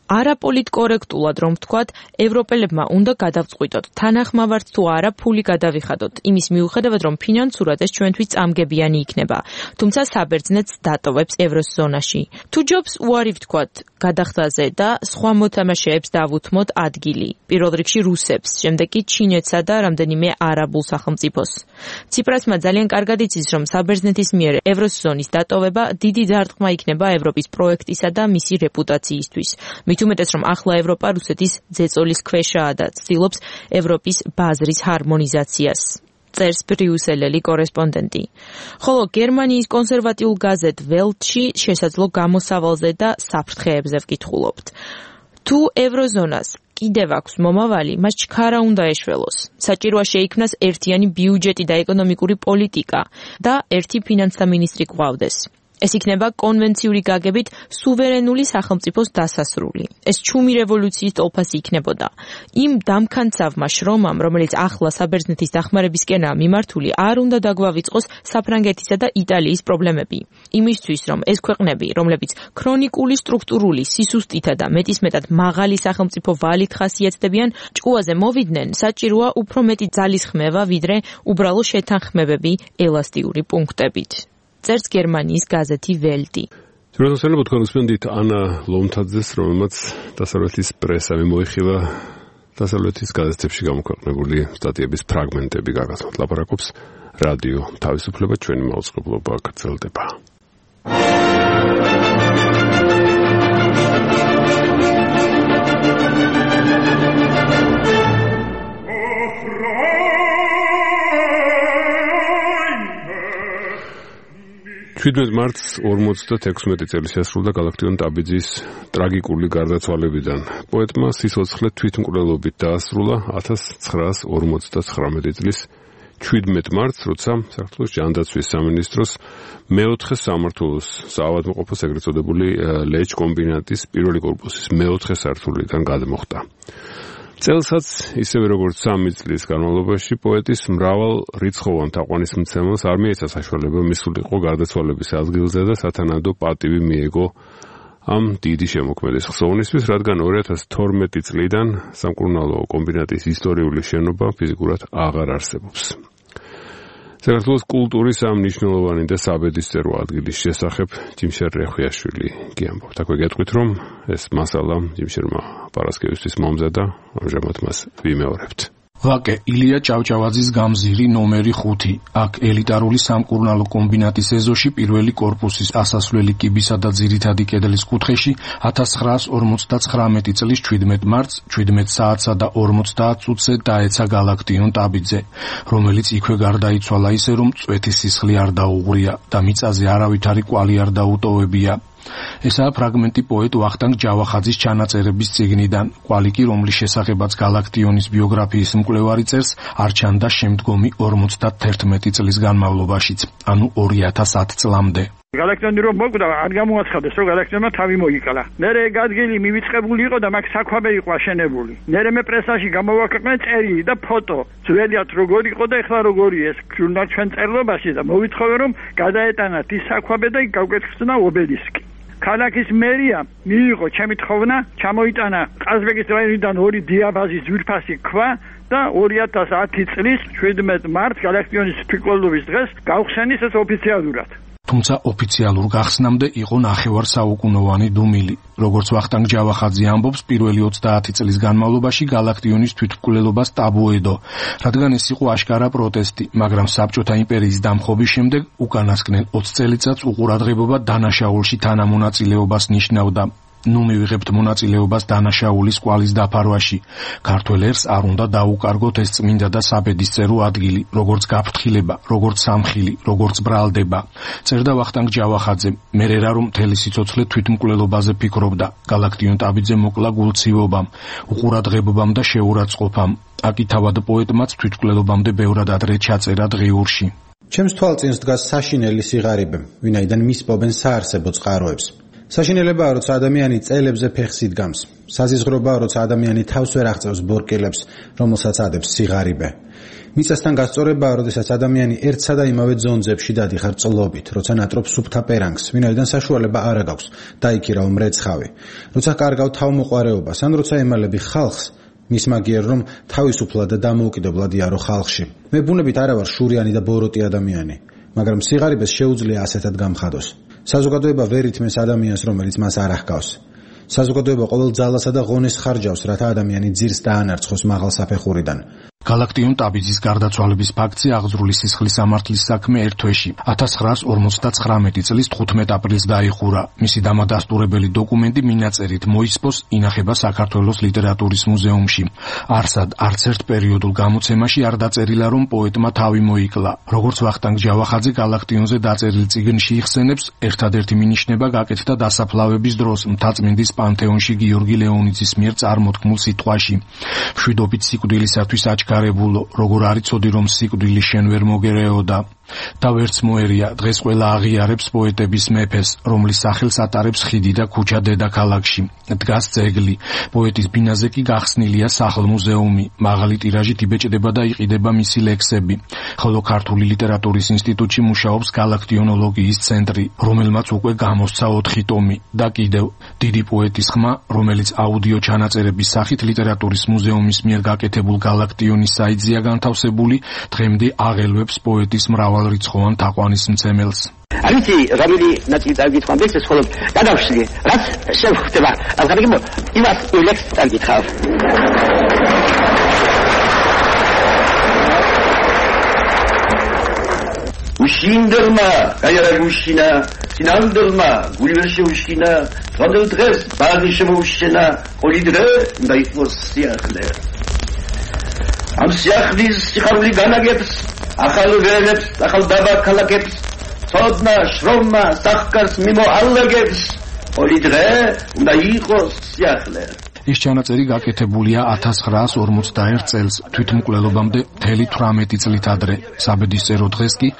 არაპოლიტკორექტულად რომ ვთქვათ, ევროპელებმა უნდა გადავწყვიტოთ, თანახმავართ თუ არა ფული გადავიხადოთ, იმის მიუხედავად რომ ფინანსურად ეს ჩვენთვის წამგებიანი იქნება, თუმცა საბერძნეთს დატოვებს ევროზონაში. თუ ჯობს უარი ვთქვათ გადახდაზე და სხვა მოთამაშეებს დავუთმოთ ადგილი, პირველ რიგში რუსებს, შემდეგ კი ჩინეთსა და რამდენიმე არაბულ სახელმწიფოს. ციპრასმა ძალიან კარგად იცის, რომ საბერძნეთის მიერ ევროზონის დატოვება დიდი დარტყმა იქნება ევროპის პროექტისა და მისი რეპუტაციისთვის. მით უმეტეს, რომ ახლა ევროპა რუსეთის ძეწოლის ქვეშაა და ცდილობს ევროპის ბაზრის ჰარმონიზაციას. წერს ბრიუსელელი კორესპონდენტი. ხოლო გერმანიის კონსერვატიულ გაზეთ ველტში შესაძლო გამოსავალზე და საფრთხეებზე ვკითხულობთ. თუ ევროზონას კიდევ აქვს მომავალი, მას ჩქარა უნდა ეშველოს. საჭიროა შეიქმნას ერთიანი ბიუჯეტი და ეკონომიკური პოლიტიკა და ერთი ფინანსთა მინისტრი გვყავდეს. ეს იქნება კონვენციური გაგებით სუვერენული სახელმწიფოს დასასრული. ეს ჩუმი რევოლუციის ტოლფასი იქნებოდა. იმ დამქანცავმა შრომამ, რომელიც ახლა საბერძნეთის დახმარებისკენაა მიმართული, არ უნდა დაგვავიწყოს საფრანგეთისა და იტალიის პრობლემები. იმისთვის, რომ ეს ქვეყნები, რომლებიც ქრონიკული სტრუქტურული სისუსტითა და მეტისმეტად მაღალი სახელმწიფო ვალით ხასიათდებიან, ჭკუაზე მოვიდნენ, საჭიროა უფრო მეტი ძალისხმევა, ვიდრე უბრალო შეთანხმებები ელასტიური პუნქტებით. წერს გერმანიის გაზეთი ველტი. შემოგვიყვება თქვენ უსმენთ ანა ლომთაძეს, რომელმაც დასავლეთის პრესა მიმოიხილა დასავლეთის გაზეთებში გამოქვეყნებული სტატიების ფრაგმენტები გაგაცნოთ. ლაპარაკობს რადიო თავისუფლება, ჩვენი მაუწყებლობა გრძელდება. მარტს 56 წელი შესრულდა გალაქტიონ ტაბიძის ტრაგიკული გარდაცვალებიდან. პოეტმა სიცოცხლე თვითმკვლელობით დაასრულა 1959 წლის 17 მარტს, როცა საქართველოს ჯანდაცვის სამინისტროს მეოთხე სამმართველოს საავადმყოფოს ეგრეთ წოდებული ლეჩ კომბინატის პირველი კორპუსის მეოთხე სართულიდან გადმოხდა. წელსაც, ისევე როგორც 3 წლის განმავლობაში, პოეტის მრავალ რიცხოვან თაყვანისმცემელს არ მიეცა საშუალება მისულიყო გარდაცვალების ადგილზე და სათანადო პატივი მიეგო ამ დიდი შემოქმედის ხსოვნისთვის, რადგან 2012 წლიდან სამკურნალო კომბინატის ისტორიული შენობა ფიზიკურად აღარ არსებობს. საქართველოს კულტურის ამ მნიშვნელოვანი და საბედისწერო ადგილის შესახებ ჯიმშერ რეხვიაშვილი გიამბობთ. აქვე გეტყვით, რომ ეს მასალა ჯიმშერმა პარასკევისთვის მომზადა, ამჟამად მას ვიმეორებთ. ვაკე ილია ჭავჭავაძის გამზირი ნომერი 5. აქ ელიტარული სამკურნალო კომბინატის ეზოში პირველი კორპუსის ასასვლელი კიბისა და ძირითადი კედლის კუთხეში 1959 წლის 17 მარტს 17 საათსა და 50 წუთზე დაეცა გალაქტიონ ტაბიძე, რომელიც იქვე გარდაიცვალა ისე რომ წვეთის სისხლი არ დაუღრია და მიწაზე არავითარი კვალი არ დაუტოვებია. ესაა ფრაგმენტი პოეტ ვახტანგ ჯავახაძის ჩანაწერების წიგნიდან. კვალი კი, რომლის შესახებაც გალაქტიონის ბიოგრაფიის მკვლევარი წერს, არ ჩანდა შემდგომი 51 წლის განმავლობაშიც, ანუ 2010 წლამდე. გალაქტიონი რომ მოკვდა, არ გამოაცხადეს, რომ გალაქტიონმა თავი მოიკლა. მერე ეგ ადგილი მივიწყებული იყო და მაგ საქვაბე იყო აშენებული. მერე მე პრესაში გამოვაქვეყნე წერილი და ფოტო. ძველიათ როგორ იყო და ეხლა როგორია ეს ჟურნალ ჩვენ წერლობაში და მოვითხოვე რომ გადაეტანათ ის საქვაბე და იქ გავკეთებინა ობელისკი. ქალაქის მერია მიიღო ჩემი თხოვნა, ჩამოიტანა ყაზბეგის რაიონიდან 2 დიაბაზის ძვირფასი ქვა და 2010 წლის 17 მარტს გალაქტიონის თვითმკვლელობის დღეს გავხსენის ეს ოფიციალურად. თუმცა ოფიციალურ გახსნამდე იყო ნახევარსაუკუნოვანი დუმილი. როგორც ვახტანგ ჯავახაძე ამბობს, პირველი 30 წლის განმავლობაში გალაქტიონის თვითმკვლელობას ტაბუედო, რადგან ეს იყო აშკარა პროტესტი, მაგრამ საბჭოთა იმპერიის დამხობის შემდეგ უკანასკნელ 20 წელიწადს უყურადღებობა დანაშაულში თანამონაწილეობას ნიშნავდა. ნუ მივიღებთ მონაწილეობას დანაშაულის კვალის დაფარვაში. ქართველ ერს არ უნდა დაუკარგოთ ეს წმინდა და საბედისწერო ადგილი, როგორც გაფრთხილება, როგორც სამხილი, როგორც ბრალდება. წერდა ვახტანგ ჯავახაძე, მერერა რომ მთელი სიცოცხლე თვითმკვლელობაზე ფიქრობდა, გალაქტიონ ტაბიძე მოკლა გულცივობამ, უყურადღებობამ და შეურაცხყოფამ. აკი თავად პოეტმაც თვითმკვლელობამდე ბევრად ადრე ჩაწერა დღიურში. ჩემს თვალწინს დგას საშინელი სიღარიბე, ვინაიდან მისპობენ საარსებო წყაროებს. საშინელებაა, როცა ადამიანი წელებზე ფეხს იდგამს. საზიზღრობაა, როცა ადამიანი თავს ვერ აღწევს ბორკილებს, რომელსაც ადებს სიღარიბე. მიწასთან გასწორებაა, როდესაც ადამიანი ერთსა და იმავე ძონძებში დადიხარ წლობით, როცა ნატრობს სუფთა პერანგს, ვინაიდან საშუალება არ აქვს დაიქირავ მრეცხავი. როცა კარგავ თავმოყვარეობას, ან როცა ემალები ხალხს, მის მაგიერ რომ თავისუფლად და დამოუკიდებლად იარო ხალხში. მე ბუნებით არა ვარ შურიანი და ბოროტი ადამიანი, მაგრამ სიღარიბეს შეუძლია ასეთად გამხადოს. საზოგადოება ვერ ითმის ადამიანს, რომელიც მას არ აჰგავს. საზოგადოება ყოველ ძალასა და ღონეს ხარჯავს, რათა ადამიანი ძირს დაანარცხოს მაღალ საფეხურიდან. გალაქტიონ ტაბიძის გარდაცვალების ფაქტზე აღძრული სისხლის სამართლის საქმე ერთ თვეში 1959 წლის 15 აპრილს დაიხურა. მისი დამადასტურებელი დოკუმენტი მინაწერით მოისპოს ინახება საქართველოს ლიტერატურის მუზეუმში. არსად არც ერთ პერიოდულ გამოცემაში არ დაწერილა, რომ პოეტმა თავი მოიკლა. როგორც ვახტანგ ჯავახაძე გალაქტიონზე დაწერილ წიგნში იხსენებს, ერთადერთი მინიშნება გაკეთდა დასაფლავების დროს მთაწმინდის პანთეონში გიორგი ლეონიძის მიერ წარმოთქმულ სიტყვაში. მშვიდობით სიკვდილისათვის გარებულო, როგორ არიცოდი რომ სიკვდილი შენ ვერ მოგერეოდა და ვერც მოერია დღეს ყველა აღიარებს პოეტების მეფეს, რომლის სახელს ატარებს ხიდი და ქუჩა დედაქალაქში. დგას ძეგლი, პოეტის ბინაზე კი გახსნილია სახლ-მუზეუმი, მაღალი ტირაჟით იბეჭდება და იყიდება მისი ლექსები, ხოლო ქართული ლიტერატურის ინსტიტუტში მუშაობს გალაქტიონოლოგიის ცენტრი, რომელმაც უკვე გამოსცა 4 ტომი და კიდევ დიდი პოეტის ხმა, რომელიც აუდიო ჩანაწერების სახით ლიტერატურის მუზეუმის მიერ გაკეთებულ გალაქტიონის საიტზეა განთავსებული, დღემდე აღელვებს პოეტის მრავალრიცხოვან თაყვანისმცემელს. Aliti ramili nati David van Beek school gadavshli rat shefhteva algarimo imas ulex targitkhaf Ushinderma kayara ushina sinanderma gulvershi ushina gadel dres bagishmo ushina olidre daifos siakle Am siakhlis sikharuli ganagets ახალ ვერებს, ახალ დაბაქალაქებს, სოდნა, შრომა, სახკარს მიმოალეგებს, ორი დღე უნდა იყოს სიახლე. ეს ჩანაწერი გაკეთებულია 1941 წელს, თვითმკვლელობამდე 18 წლით ადრე. საბედისწერო დღეს კი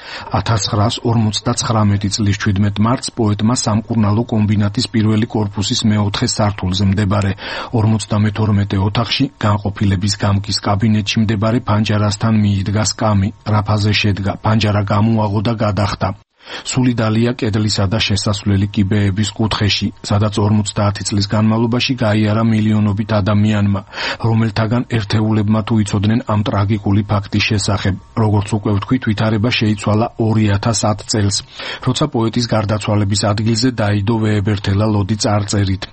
1959 წლის 17 მარტს პოეტმა სამკურნალო კომბინატის პირველი კორპუსის მეოთხე სართულზე მდებარე 52 ოთახში განყოფილების გამგის კაბინეტში მდებარე ფანჯარასთან მიიდგა სკამი, რაფაზე შედგა, ფანჯარა გამოაღო და გადახტა. სული დალია კედლისა და შესასვლელი კიბეების კუთხეში, სადაც 50 წლის განმავლობაში გაიარა მილიონობით ადამიანმა, რომელთაგან ერთეულებმა თუ იცოდნენ ამ ტრაგიკული ფაქტის შესახებ. როგორც უკვე ვთქვით, ვითარება შეიცვალა 2010 წელს, როცა პოეტის გარდაცვალების ადგილზე დაიდო ვეებერთელა ლოდი წარწერით.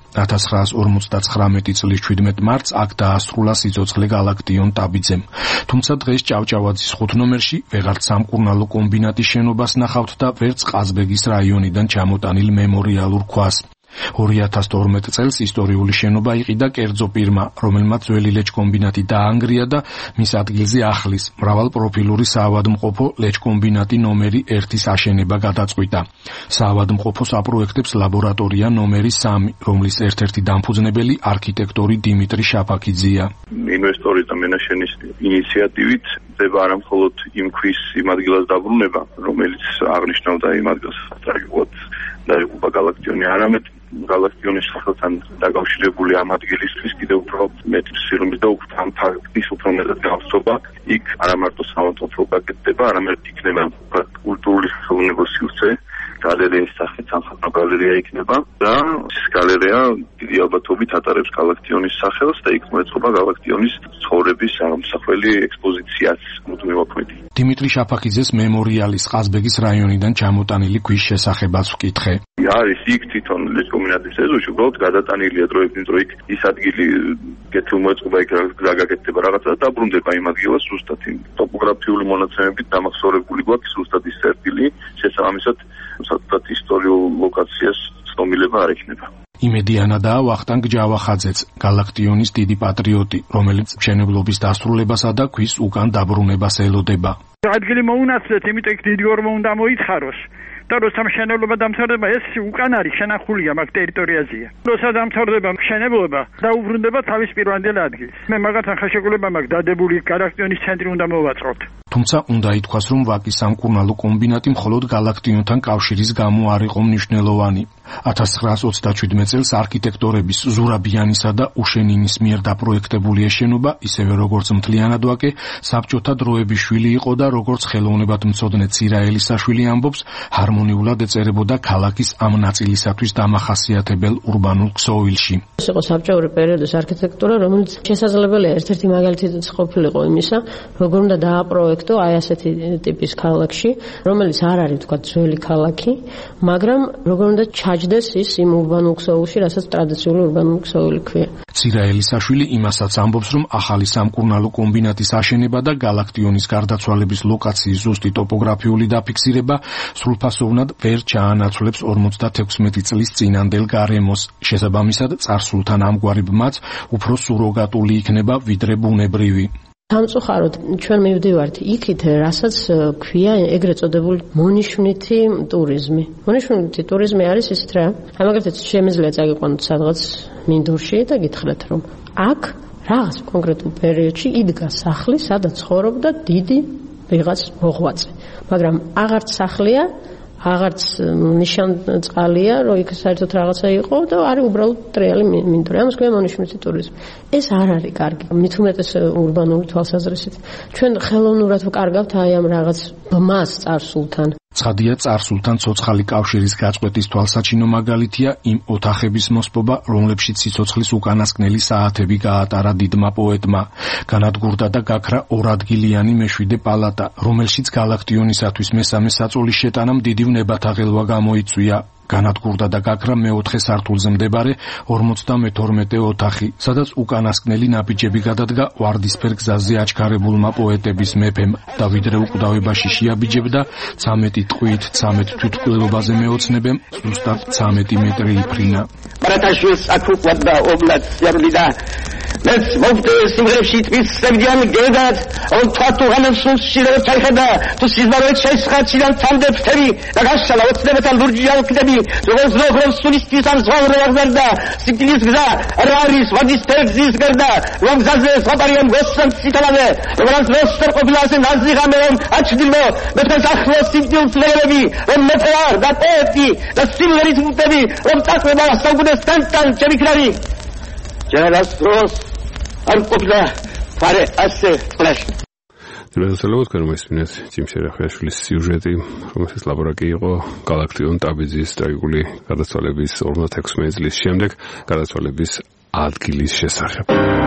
1959 წლის 17 მარტს აქ დაასრულა სიცოცხლე გალაქტიონ ტაბიძემ. თუმცა დღეს ჭავჭავაძის 5 ნომერში ვეღარ სამკურნალო კომბინატის შენობას ნახავთ და ვერც ყაზბეგის რაიონიდან ჩამოტანილ მემორიალურ ქვას. 2012 წელს ისტორიული შენობა იყიდა კერძო პირმა, რომელმაც ძველი ლეჩკომბინატი დაანგრია და მის ადგილზე ახლის მრავალპროფილური საავადმყოფო ლეჩკომბინატი ნომერი 1-ის აშენება გადაწყვიტა. საავადმყოფოს აპროექტებს ლაბორატორია ნომერი 3, რომლის ერთ-ერთი დამფუძნებელი არქიტექტორი დიმიტრი შაფაქიძეა. ინვესტორის და მენაშენის ინიციატივით ხდება არა მხოლოდ იმ ქვის იმ ადგილას დაბრუნება, რომელიც აღნიშნავდა იმ ადგილს სტრატეგიულად დაიღუპა გალაქტიონი, არამედ გალაქტიონის სახელთან დაკავშირებული ამ ადგილისთვის კიდევ უფრო მეტი სიღრმის და უფრო ამ ფაქტის უფრო მეტად გავსწრება. იქ არა მარტო სამონტრო გაკეთდება, არამედ იქნება კულტურული ხელოვნების სივრცე, გალერეის სახით სამხატვრო გალერეა იქნება და ეს გალერეა დიდი ალბათობით ატარებს გალაქტიონის სახელს და იქ მოეწყობა გალაქტიონის ცხოვრების ამსახველი ექსპოზიციაც მოდმევაქმედი. დიმიტრი შაფაქიძეს მემორიალის ყაზბეგის რაიონიდან ჩამოტანილი ქვის შესახებაც ვკითხე. არის იქ თვითონ ლეჩკომბინატის ეზოში, უბრალოდ გადატანილია დროებით, რომ იქ ის ადგილი კეთილმოეწყობა, იქ გაგაკეთდება რაღაცა და დაბრუნდება იმ ადგილას ზუსტად იმ ტოპოგრაფიული მონაცემებით დამახსოვრებული გვაქვს ზუსტად ის წერტილი, შესაბამისად საკუთარ ისტორიულ ლოკაციას ცნობილება არ ექნება. იმედიანადაა ვახტანგ ჯავახაძეც, გალაქტიონის დიდი პატრიოტი, რომელიც მშენებლობის დასრულებასა და ქვის უკან დაბრუნებას ელოდება. ადგილი მოუნაცვლეთ, იმიტომ იქ დიდი ორმო უნდა მოითხაროს. და როცა მშენებლობა დამთავრდება, ეს უკან არის შენახულია მაგ ტერიტორიაზეა. როცა დამთავრდება მშენებლობა, დაუბრუნდება თავის პირვანდელ ადგილს. მე მაგათ ახალშეკრულება მაგ დადებული გალაქტიონის ცენტრი უნდა მოვაწყოთ. თუმცა უნდა ითქვას, რომ ვაკის სამკურნალო კომბინატი მხოლოდ გალაქტიონთან კავშირის გამო არ იყო მნიშვნელოვანი. 1927 წელს არქიტექტორების ზურაბიანისა და უშენინის მიერ დაპროექტებული ეს შენობა, ისევე როგორც მთლიანად ვაკე, საბჭოთა დროების შვილი იყო და როგორც ხელოვნებათმცოდნე ცირა ელისაშვილი ამბობს, ჰარმონიულად ეწერებოდა ქალაქის ამ ნაწილისათვის დამახასიათებელ ურბანულ ქსოვილში. ეს იყო საბჭოური პერიოდის არქიტექტურა, რომელიც შესაძლებელია ერთ-ერთი მაგალითიც ყოფილიყო იმისა, როგორ უნდა დააპროექტო აი ასეთი ტიპის ქალაქში, რომელიც არ არის თქვა ძველი ქალაქი, მაგრამ როგორ უნდა ჩაჯდეს ის იმ ურბანულ ქსოვილში, რასაც ტრადიციული ურბანული ქსოვილი ქვია. ცირა ელისაშვილი იმასაც ამბობს, რომ ახალი სამკურნალო კომბინატის აშენება და გალაქტიონის გარდაცვალების ლოკაციის ზუსტი ტოპოგრაფიული დაფიქსირება სრულფასოვნად ვერ ჩაანაცვლებს 56 წლის წინანდელ გარემოს. შესაბამისად, წარსულთან ამგვარი ბმაც უფრო სუროგატული იქნება ვიდრე ბუნებრივი. სამწუხაროდ ჩვენ მივდივართ იქით, რასაც ქვია ეგრეთ წოდებული მონიშვნითი ტურიზმი. მონიშვნითი ტურიზმი არის ისეთ რა, მაგალითად შემიძლია წაგიყვანოთ სადღაც მინდორში და გითხრათ, რომ აქ რაღაც კონკრეტულ პერიოდში იდგა სახლი, სადაც ცხოვრობდა დიდი ვიღაც მოღვაწე. მაგრამ აღარც სახლია, აღარც ნიშანწყალია, რომ იქ საერთოდ რაღაცა იყო და არის უბრალოდ ტრიალი მინდორი. ამას ქვია მონიშნვითი ტურიზმი. ეს არ არის კარგი. მით უმეტეს ურბანული თვალსაზრისით. ჩვენ ხელოვნურად ვკარგავთ აი ამ რაღაც ბმას წარსულთან. ცხადია, წარსულთან ცოცხალი კავშირის გაწყვეტის თვალსაჩინო მაგალითია იმ ოთახების მოსპობა, რომლებშიც სიცოცხლის უკანასკნელი საათები გაატარა დიდმა პოეტმა. განადგურდა და გაქრა ორადგილიანი მეშვიდე პალატა, რომელშიც გალაქტიონისათვის მესამე საწოლის შეტანამ დიდი ვნებათაღელვა გამოიწვია. განადგურდა და გაქრა მეოთხე სართულზე მდებარე 52 ოთახი, სადაც უკანასკნელი ნაბიჯები გადადგა ვარდისფერ გზაზე აჩქარებულმა პოეტების მეფემ და ვიდრე უკვდავებაში შეაბიჯებდა 13 ტყვით 13 თვითმკვლელობაზე მეოცნებემ ზუსტად 13 მეტრი იფრინა. Baratashvils akukvat da oblats yarlida. Mes mofte simgrevshi tvis sevdian gedat, on twatu hansus shiro taykhada, tu sizbaroet sheskhachidam tamdeb teri, da gashala otsnebetan lurjiyal kdebi, zogos zogros sulistisam zvagrogzarda, siklis gza, raris vadis tergzis garda, rogzaze svatariam gossam sitalave, rogras roster qobilasen nazighameon achdilo, betkans akhlos simtils legebi, on metear da poeti, da simleris muttebi, on takreba saugudes tantan chemikrari. Generas არ ყოფილა ფარე ასე ფლაშ. დღესდღეობით განმესმინეს ჯიმ შერახიაშვილის სიუჟეტი, რომელშიც ლაბორაკი იყო გალაქტიონ ტაბიძის ტრაგიკული გარდაცვალების 56 წლის შემდეგ გარდაცვალების ადგილის შესახებ.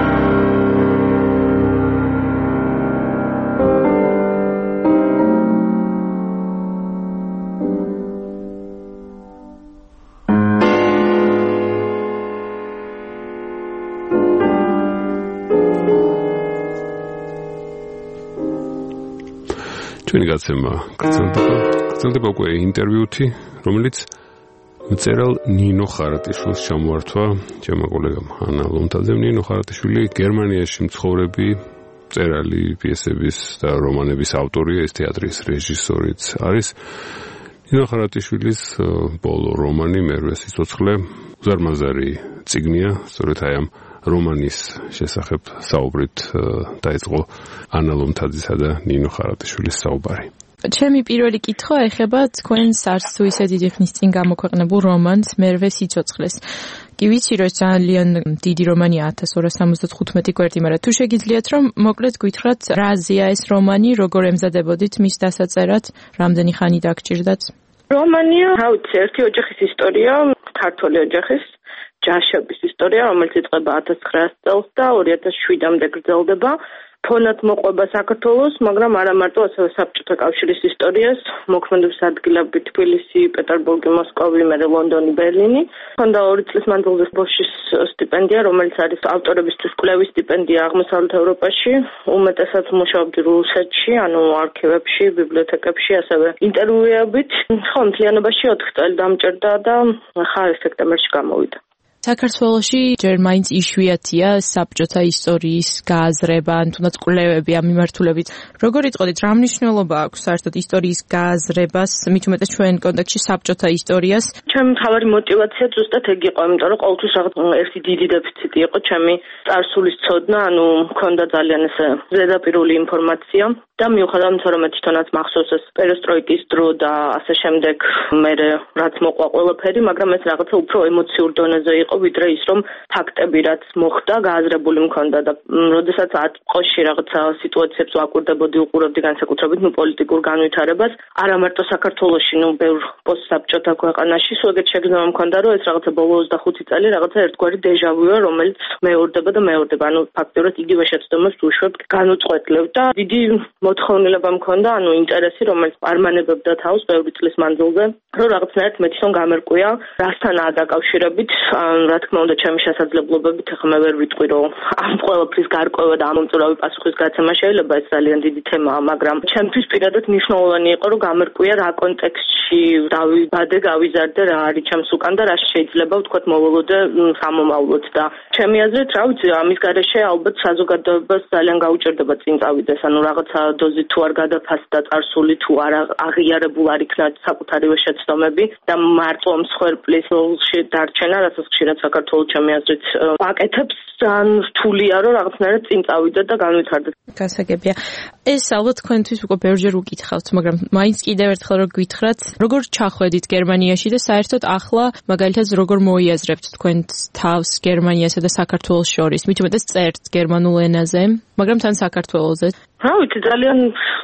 ჩვენი გაცემა გრძელდება უკვე ინტერვიუთი, რომელიც მწერალ ნინო ხარატიშვილს ჩამოართვა ჩემმა კოლეგამ ანა ლუნთაძემ. ნინო ხარატიშვილი გერმანიაში მცხოვრები მწერალი, პიესების და რომანების ავტორია, ეს თეატრის რეჟისორიც არის. ნინო ხარატიშვილის ბოლო რომანი მერვე სიცოცხლე უზარმაზარი წიგნია, სწორედ აი ამ რომანის შესახებ საუბრით დაიწყო ანა ლომთაძისა და ნინო ხარატიშვილის საუბარი. ჩემი პირველი კითხვა ეხება თქვენს არც თუ ისე დიდი ხნის წინ გამოქვეყნებულ რომანს მერვე სიცოცხლეს. კი ვიცი, რომ ძალიან დიდი რომანია 1275 გვერდი, მაგრამ თუ შეგიძლიათ რომ მოკლედ გითხრათ რა აზია ეს რომანი, როგორ ემზადებოდით მის დასაწერად, რამდენი ხანი დაგჭირდათ? რომანია, ერთი ოჯახის ისტორია, ქართული ოჯახის ჯაშების ისტორია, რომელიც იწყება 1900 წელს და 2007-მდე გრძელდება. ფონად მოყვება საქართველოს, მაგრამ არა მარტო ასევე საბჭოთა კავშირის ისტორიას, მოქმედებს ადგილები თბილისი, პეტერბურგი, მოსკოვი, მერე ლონდონი, ბერლინი. ხონდა 2 წლის მანძილზე ბოშის სტიპენდია, რომელიც არის ავტორებისთვის კვლევის სტიპენდია აღმოსავლეთ ევროპაში. უმეტესად მუშაობდი რუსეთში, ანუ არქივებში, ბიბლიოთეკებში, ასევე ინტერვიუებით. ხო, მთლიანობაში 4 წელი დამჭირდა და ახლა სექტემბერში გამოვიდა. საქართველოში ჯერ მაინც იშვიათია საბჭოთა ისტორიის გააზრება, ან თუნდაც კვლევები ამ მიმართულებით. როგორ იტყოდით, რა მნიშვნელობა აქვს საერთოდ ისტორიის გააზრებას, მით უმეტეს ჩვენ კონტექსტში საბჭოთა ისტორიას? ჩემი მთავარი мотиваცია ზუსტად ეგ იყო, იმიტომ რომ ყოველთვის რაღაც ერთი დიდი დეფიციტი იყო ჩემი წარსულის ცოდნა, ანუ მქონდა ძალიან ესე ზედაპირული ინფორმაცია და მიუხედავად იმისა, რომ თვითონაც მახსოვს ეს პერესტროიკის დრო და ასე შემდეგ, მე რაც მოყვა ყველაფერი, მაგრამ ეს რაღაცა უფრო ემოციურ დონეზე იყო, ვიდრე ის, რომ ფაქტები რაც მოხდა, გააზრებული მქონდა და როდესაც ატყოში რაღაცა სიტუაციებს ვაკვირდებოდი, უყურებდი განსაკუთრებით პოლიტიკურ განვითარებას, არა მარტო საქართველოში, ბევრ პოსტსაბჭოთა ქვეყანაში, სულ ეგეთ შეგრძნება მქონდა, რომ ეს რაღაცა ბოლო 25 წელი რაღაცა ერთგვარი დეჟავუა, რომელიც მეორდება და მეორდება. ანუ ფაქტობრივად იგივე შეცდომებს უშვებ, განუწყვეტლებ და დიდი მოთხოვნილება მქონდა, ინტერესი, რომელიც პარმანებებდა თავს ბევრი წლის მანძილზე, რომ რაღაცნაირად მე თვითონ გამერკვია, რასთანაა დაკავშირებით, რა თქმა უნდა, ჩემი შესაძლებლობებით, ახლა მე ვერ ვიტყვი, რომ ამ ყველაფრის გარკვევა და ამომწურავი პასუხის გაცემა შეიძლება ეს ძალიან დიდი თემაა, მაგრამ ჩემთვის პირადად მნიშვნელოვანი იყო, რომ გამერკვია რა კონტექსტში დავიბადე, გავიზარდე, რა არის ჩემს უკან და რა შეიძლება ვთქვათ მოვალოდე სამომავლოდ და ჩემი აზრით, რა ვიცი, ამის გარეშე ალბათ საზოგადოებას ძალიან გაუჭირდება წინ წავიდეს, რაღაცა დოზით თუ არ გადაფასდა წარსული, თუ არ აღიარებულ არ იქნა საკუთარივე შეცდომები და მარტო მსხვერპლის როლში დარჩენა, რასაც ხშირად საქართველოს ჩემი აზრით აკეთებს, ძალიან რთულია, რომ რაღაცნაირად წინ წავიდეთ და განვითარდეთ. გასაგებია. ეს ალბათ თქვენთვის უკვე ბევრჯერ უკითხავთ, მაგრამ მაინც კიდევ ერთხელ რომ გითხრათ, როგორ ჩახვედით გერმანიაში და საერთოდ ახლა მაგალითად როგორ მოიაზრებთ თქვენ თავს გერმანიასა და საქართველოს შორის? მით უმეტეს წერთ გერმანულ ენაზე, მაგრამ თან საქართველოზე. რა ვიცი, ძალიან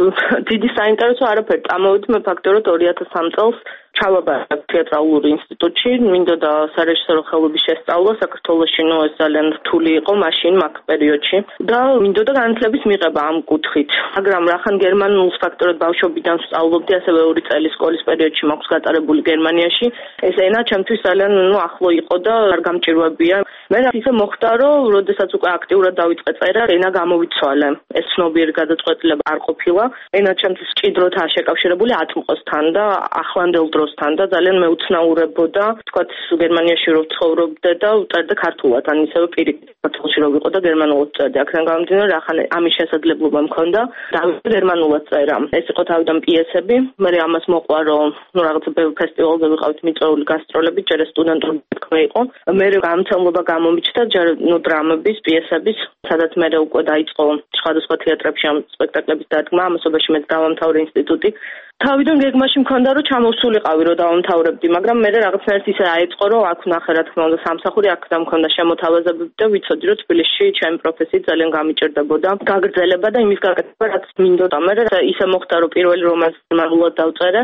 დიდი საინტერესო არაფერი. წამოვიდი მე ფაქტობრივად 2003 წელს ჩავაბარებ თეატრალური ინსტიტუტში, მინდოდა სარეჟისორო ხელობის შესწავლა საქართველოში, ეს ძალიან რთული იყო მაშინ მაგ პერიოდში და მინდოდა განათლების მიღება ამ კუთხით. მაგრამ რახან გერმანულს ფაქტობრივად ბავშვობიდან ვსწავლობდი, ასევე 2 წელი სკოლის პერიოდში მაქვს გატარებული გერმანიაში. ეს ენა ჩემთვის ძალიან ახლო იყო და არ გამჭირვებია. მე ისე მოხდა, რომ როდესაც უკვე აქტიურად დავიწყე წერა, ენა გამოვიცვალე. ეს ცნობიერი გადაწყვეტილება არ ყოფილა. ენა ჩემთვის მჭიდროთაა შეკავშირებული ატმყოსთან და ახლანდელ დროსთან და ძალიან მეუცნაურებოდა, თქვათ, გერმანიაში რო ვცხოვრობდე და ვწერდე ქართულად, ან ისევე პირიქით საქართველოში რო ვიყო და გერმანულად წერდე. აქედან გამომდინარე, რახან ამის შესაძლებლობა მქონდა, დავიწყე გერმანულად წერა. ეს იყო თავიდან პიესები, მე ამას მოყვა, რომ რაღაცა ბევრ ფესტივალზე ვიყავით მიწვეული გასტროლებით, ჯერ სტუდენტური თქმე იყო. მე გამომცემლობა გამომიჩნდა, ჯერ დრამების, პიესების, სადაც მე უკვე დაიწყო სხვადასხვა თეატრებში ამ სპექტაკლების დადგმა, ამასობაში მეც დავამთავრე ინსტიტუტი. თავიდან გეგმაში მქონდა, რომ ჩამოვსულიყავი, რომ დავამთავრებდი, მაგრამ მე რაღაცნაირად ისე აეწყო, რომ აქ ვნახე, რა თქმა უნდა, სამსახური აქ და მქონდა შემოთავაზებები და ვიცოდი, რომ თბილისში ჩემი პროფესიით ძალიან გამიჭირდებოდა გაგრძელება და იმის გაკეთება, რაც მინდოდა. მე ისე მოხდა, რომ პირველი რომანს გერმანულად დავწერე,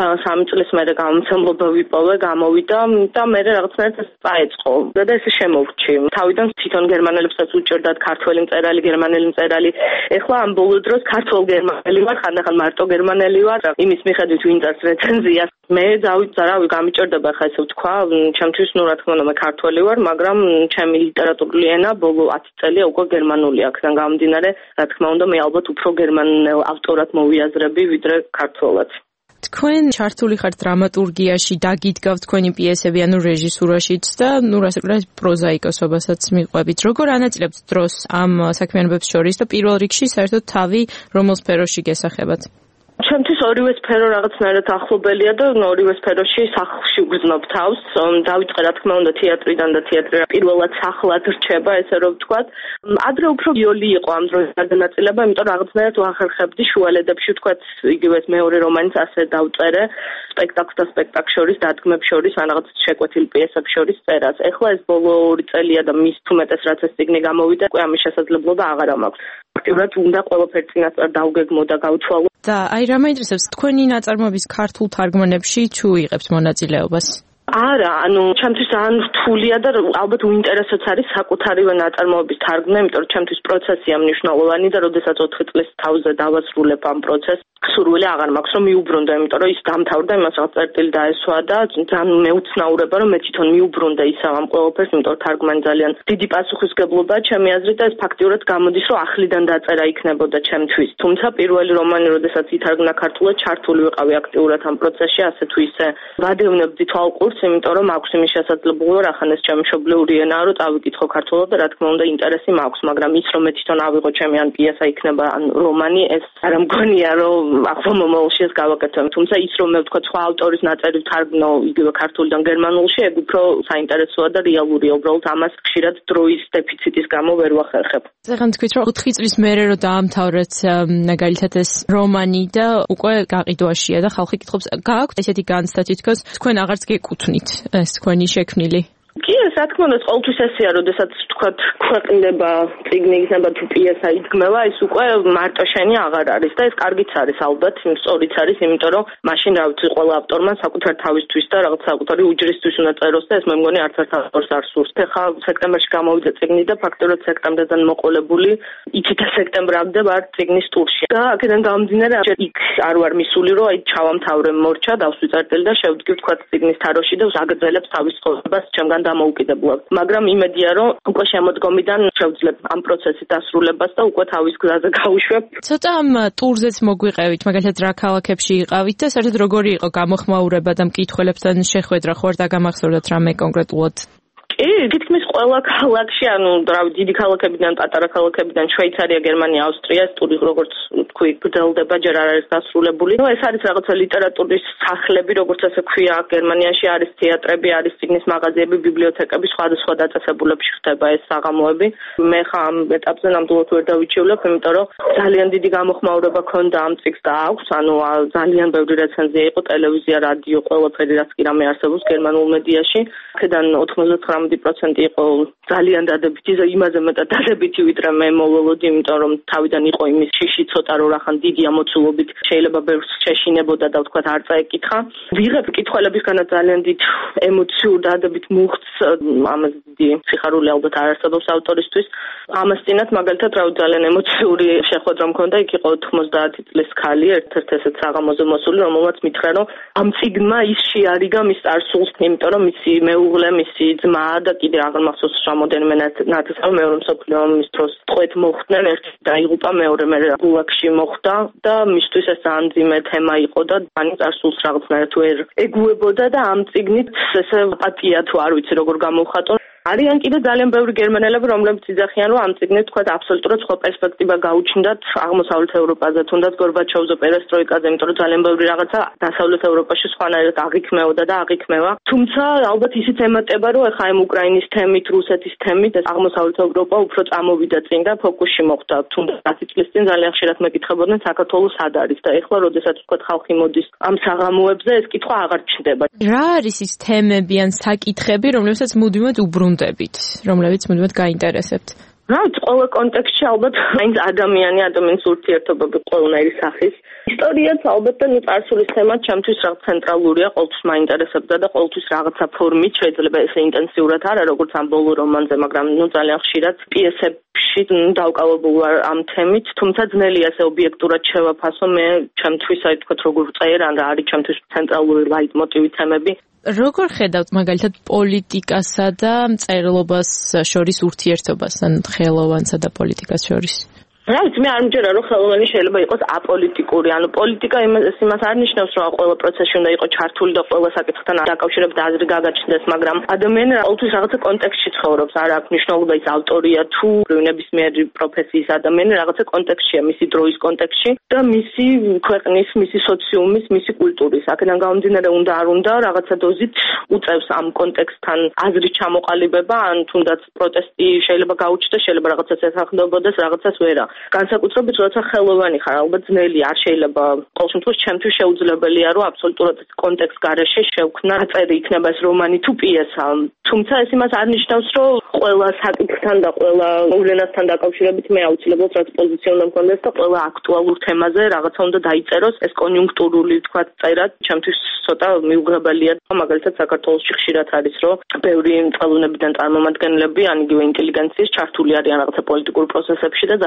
3 წლის მერე გამომცემლობა ვიპოვე, გამოვიდა და მე რაღაცნაირად წაეწყო და ესე შემოვჭი. თავიდან თვითონ გერმანელებსაც უჭირდათ ქართველი მწერალი, გერმანელი მწერალი. ეხლა ამ ბოლო დროს ქართველ გერმანელი ვარ, ხანდახან მარტო გერმანელი ვარ. იმის მიხედვით ვინ წერს რეცენზიას. მე გამიჭირდება ხა ესე ვთქვა, ჩემთვის რა თქმა უნდა მე ქართველი ვარ, მაგრამ ჩემი ლიტერატურული ენა ბოლო 10 წელია უკვე გერმანულია. აქედან გამომდინარე, რა თქმა უნდა მე ალბათ უფრო გერმანელ ავტორად მოვიაზრები, ვიდრე ქართველად. თქვენ ჩართული ხართ დრამატურგიაში, დაგიდგავთ თქვენი პიესები, ანუ რეჟისურაშიც და რასაკვირველია პროზაიკოსობასაც მიყვებით. როგორ ანაწილებთ დროს ამ საქმიანობებს შორის და პირველ რიგში საერთოდ თავი რომელ სფეროში გესახებათ? ჩემთვის ორივე სფერო რაღაცნაირად ახლობელია და ორივე სფეროში სახლში ვგრძნობ თავს. დავიწყე რა თქმა უნდა თეატრიდან და თეატრი პირველად სახლად რჩება, ესე რომ ვთქვათ. ადრე უფრო ვიოლი იყო ამ დროს გადანაწილება, იმიტომ რომ რაღაცნაირად ვახერხებდი შუალედებში, ვთქვათ, იგივე მეორე რომანიც ასე დავწერე, სპექტაკლს და სპექტაკლს შორის, დადგმებს შორის, ან რაღაც შეკვეთილ პიესებს შორის წერას. ეხლა ეს ბოლო 2 წელია და მის თუმეტეს რაც ეს წიგნი გამოვიდა, უკვე ამის შესაძლებლობა აღარ მაქვს. ფაქტობრივად უნდა ყველაფერი წინასწარ დავგეგმო და გავცვალო. და აი რა მაინტერესებს თქვენი ნაწარმოების ქართულ თარგმანებში თუ იღებთ მონაწილეობას? არა, ჩემთვის ძალიან რთულია და ალბათ უინტერესოც არის საკუთარივე ნაწარმოების თარგმნა, იმიტომ რომ ჩემთვის პროცესია მნიშვნელოვანი და როდესაც 4 წლის თავზე დავასრულებ ამ პროცესს, სურვილი აღარ მაქვს რომ მიუბრუნდე, იმიტომ რომ ის დამთავრდა, იმას რაღაც წერტილი დაესვა და ძალიან მეუცნაურება რომ მე თვითონ მიუბრუნდე ისევ ამ ყველაფერს, იმიტომ რომ თარგმანი ძალიან დიდი პასუხისმგებლობაა ჩემი აზრით და ეს ფაქტიურად გამოდის, რომ ახლიდან დაწერა იქნებოდა ჩემთვის. თუმცა პირველი რომანი, როდესაც ითარგმნა ქართულად, ჩართული ვიყავი აქტიურად ამ პროცესში, ასე თუ ისე ვადევნებდი თვალყურს იმიტომ რომ მაქვს იმის შესაძლებლობა, რომ ახან ეს ჩემი მშობლიური ენაა, რომ წავიკითხო ქართულად და რა თქმა უნდა ინტერესი მაქვს, მაგრამ ის რომ მე თვითონ ავიღო ჩემი ან პიესა იქნება ან რომანი, ეს არ მგონია რომ ახლა მომავალში ეს გავაკეთებ. თუმცა ის რომ მე ვთქვა სხვა ავტორის ნაწერი ვთარგმნო იგივე ქართულიდან გერმანულში, ეგ უფრო საინტერესოა და რეალურია, უბრალოდ ამას ხშირად დროის დეფიციტის გამო ვერ ვახერხებ. ზეგან თქვით რომ 4 წლის მერე რომ დაამთავრეთ მაგალითად ეს რომანი და უკვე გაყიდვაშია და ხალხი კითხობს, გააქვთ ესეთი განცდა თითქოს თქვენ აღარც გეკუთვნით ეს თქვენი შექმნილი? კი, რა თქმა უნდა, ყოველთვის ესეა, როდესაც თქვათ ქვეყნდება, წიგნი იქნება თუ პიესა იდგმება, ეს უკვე მარტო შენი აღარ არის და ეს კარგიც არის ალბათ, სწორიც არის, იმიტომ რომ მაშინ რა ვიცი, ყველა ავტორმა საკუთარ თავისთვის და რაღაც საკუთარი უჯრისთვის უნდა წეროს და ეს მე მგონი არც ერთ ავტორს არ სურს. ხა სექტემბერში გამოვიდა წიგნი და ფაქტობრივად სექტემბრიდან მოყოლებული, იქით სექტემბრამდე ვარ წიგნის ტურში. და აქედან გამომდინარე, იქ არ ვარ მისული, რომ აი ჩავამთავრე მორჩა, დავსვი წერტილი და შევდგი თქვათ წიგნის თაროში და ვაგრძელებ თავის ცხოვრებას ჩემგან დამოუკიდებლად. მაგრამ იმედია, რომ უკვე შემოდგომიდან შევძლებ ამ პროცესის დასრულებას და უკვე თავის გზაზე გავუშვებ. ცოტა ამ ტურზეც მოგვიყევით, მაგალითად რა ქალაქებში იყავით და საერთოდ როგორი იყო გამოხმაურება და მკითხველებთან შეხვედრა, ხო არ დაგამახსოვრდათ რამე კონკრეტულად? თითქმის ყველა ქალაქში, ანუ დიდი ქალაქებიდან, პატარა ქალაქებიდან, შვეიცარია, გერმანია, ავსტრია, ეს ტური როგორც თქვი, გრძელდება, ჯერ არ არის დასრულებული. ეს არის რაღაცა ლიტერატურის სახლები, როგორც ასე ქვია, გერმანიაში არის თეატრები, არის წიგნის მაღაზიები, ბიბლიოთეკები, სხვადასხვა დაწესებულებში ხდება ეს საღამოები. მე ხა ამ ეტაპზე ნამდვილად ვერ დავიჩივლებ, იმიტომ რომ ძალიან დიდი გამოხმაურება ქონდა ამ წიგნს და აქვს, ანუ ძალიან ბევრი რეცენზია იყო, ტელევიზია, რადიო, ყველაფერი, რაც კი რამე არსებობს გერმანულ მედიაში. აქედან 99% იყო ძალიან დადებითი, იმაზე მეტად დადებითი, ვიდრე მე მოვლოდი, იმიტომ რომ თავიდან იყო იმის შიში ცოტა რომ რახან დიდი ამოცულობით შეიძლება ბევრს შეშინებოდა და ვთქვათ არ წაეკითხა. ვიღებ კითხველებისგანაც ძალიან დიდ ემოციურ დადებით მუხტს, ამას დიდი სიხარული ალბათ არ არსებობს ავტორისთვის. ამას წინათ მაგალითად რა ძალიან ემოციური შეხვედრა მქონდა, იქ იყო 90 წლის ქალი, ერთ-ერთ ესეთ საღამოზე მოსული, რომელმაც მითხრა, რომ ამ წიგნმა ის შეარიგა მის წარსულს, იმიტომ რომ მისი მეუღლე, მისი ძმა და კიდე აღარ მახსოვს რამოდენიმე ნათესავი მეორე მსოფლიო ომის დროს ტყვედ მოხვდნენ, ერთი დაიღუპა, მეორე მე გულაგში მოხვდა და მისთვის ეს ძალიან ძიმე თემა იყო და მან წარსულს რაღაცნაირად ვერ ეგუებოდა და ამ წიგნით ესე აპათია თუ არ ვიცი როგორ გამოვხატო. არიან კიდე ძალიან ბევრი გერმანელები, რომლებიც იძახიან, რომ ამ წიგნით თქვა აბსოლუტურად სხვა პერსპექტივა გაუჩნდათ აღმოსავლეთ ევროპაზე, თუნდაც გორბაჩოვზე, პერესტროიკაზე, იმიტომ რომ ძალიან ბევრი რაღაცა დასავლეთ ევროპაში სხვანაირად აღიქმეოდა და აღიქმევა. თუმცა ალბათ ისიც ემატება, რომ ახლა ამ უკრაინის თემით, რუსეთის თემით აღმოსავლეთ ევროპა უფრო წამოვიდა წინ და ფოკუსში მოხვდა. თუნდაც 10 წლის წინ ძალიან ხშირად მეკითხებოდნენ საქართველოს სად არის და ეხლა როდესაც თქვა ხალხი მოდის ამ საღამოებზე, ეს კითხვა აღარ ჩნდება. რა არის ის თემები ან საკითხები, რომლებსაც მუდმივად უბრუნდებით, რომლებიც მუდმივად გაინტერესებთ? რა ვიცი, ყველა კონტექსტში ალბათ მაინც ადამიანის ურთიერთობები ყველანაირი სახის. ისტორიაც ალბათ და წარსულის თემა ჩემთვის რაღაც ცენტრალურია, ყოველთვის მაინტერესებდა და ყოველთვის რაღაცა ფორმით შეიძლება ესე ინტენსიურად არა, როგორც ამ ბოლო რომანზე, მაგრამ ძალიან ხშირად პიესებში დავკავებულ ვარ ამ თემით, თუმცა ძნელია ესე ობიექტურად შევაფასო მე ჩემთვის, აი თქვა როგორ წერ, ან რა არის ჩემთვის ცენტრალური ლაიტმოტივი თემები. როგორ ხედავთ მაგალითად პოლიტიკასა და მწერლობას შორის ურთიერთობას, ან ხელოვანსა და პოლიტიკას შორის? რა ვიცი, მე არ მჯერა რომ ხელოვანი შეიძლება იყოს აპოლიტიკური, ანუ პოლიტიკა იმას არ ნიშნავს, რომ ყველა პროცესში უნდა იყოს ჩართული და ყველა საკითხთან დაკავშირებით აზრი გაგაჩნდეს, მაგრამ ადამიანი ყოველთვის რაღაცა კონტექსტში ცხოვრობს, არ აქვს მნიშვნელობა ის ავტორია თუ ნებისმიერი პროფესიის ადამიანი, რაღაცა კონტექსტშია, მისი დროის კონტექსტში და მისი ქვეყნის, მისი სოციუმის, მისი კულტურის. აქედან გამომდინარე უნდა არ უნდა რაღაცა დოზით უწევს ამ კონტექსტთან აზრის ჩამოყალიბება, ან თუნდაც პროტესტი შეიძლება გაუჩნდეს, შეიძლება რაღაცას ესახმდებოდეს, რაღაცას ვერა. განსაკუთრებით როცა ხელოვანი ხარ, ალბათ ძნელი არ შეიძლება. ყოველ შემთხვევაში ჩემთვის შეუძლებელია, რომ აბსოლუტურად კონტექსტ გარეშე შევქმნა აწერი იქნება ეს რომანი თუ პიესა. თუმცა ეს იმას არ ნიშნავს, რომ ყველა საკითხთან და ყველა მოვლენასთან დაკავშირებით მე აუცილებლად რაც პოზიცია უნდა მქონდეს და ყველა აქტუალურ თემაზე რაღაცა უნდა დაიწეროს. ეს კონიუნქტურული თქვა წერა ჩემთვის ცოტა მიუღებელია. მაგალითად საქართველოში ხშირად არის, რომ ბევრი ხელოვნებიდან წარმომადგენლები, ან იგივე ინტელიგენციის ჩართული არიან რაღაცა პოლიტიკურ პროცესებში და ძალიან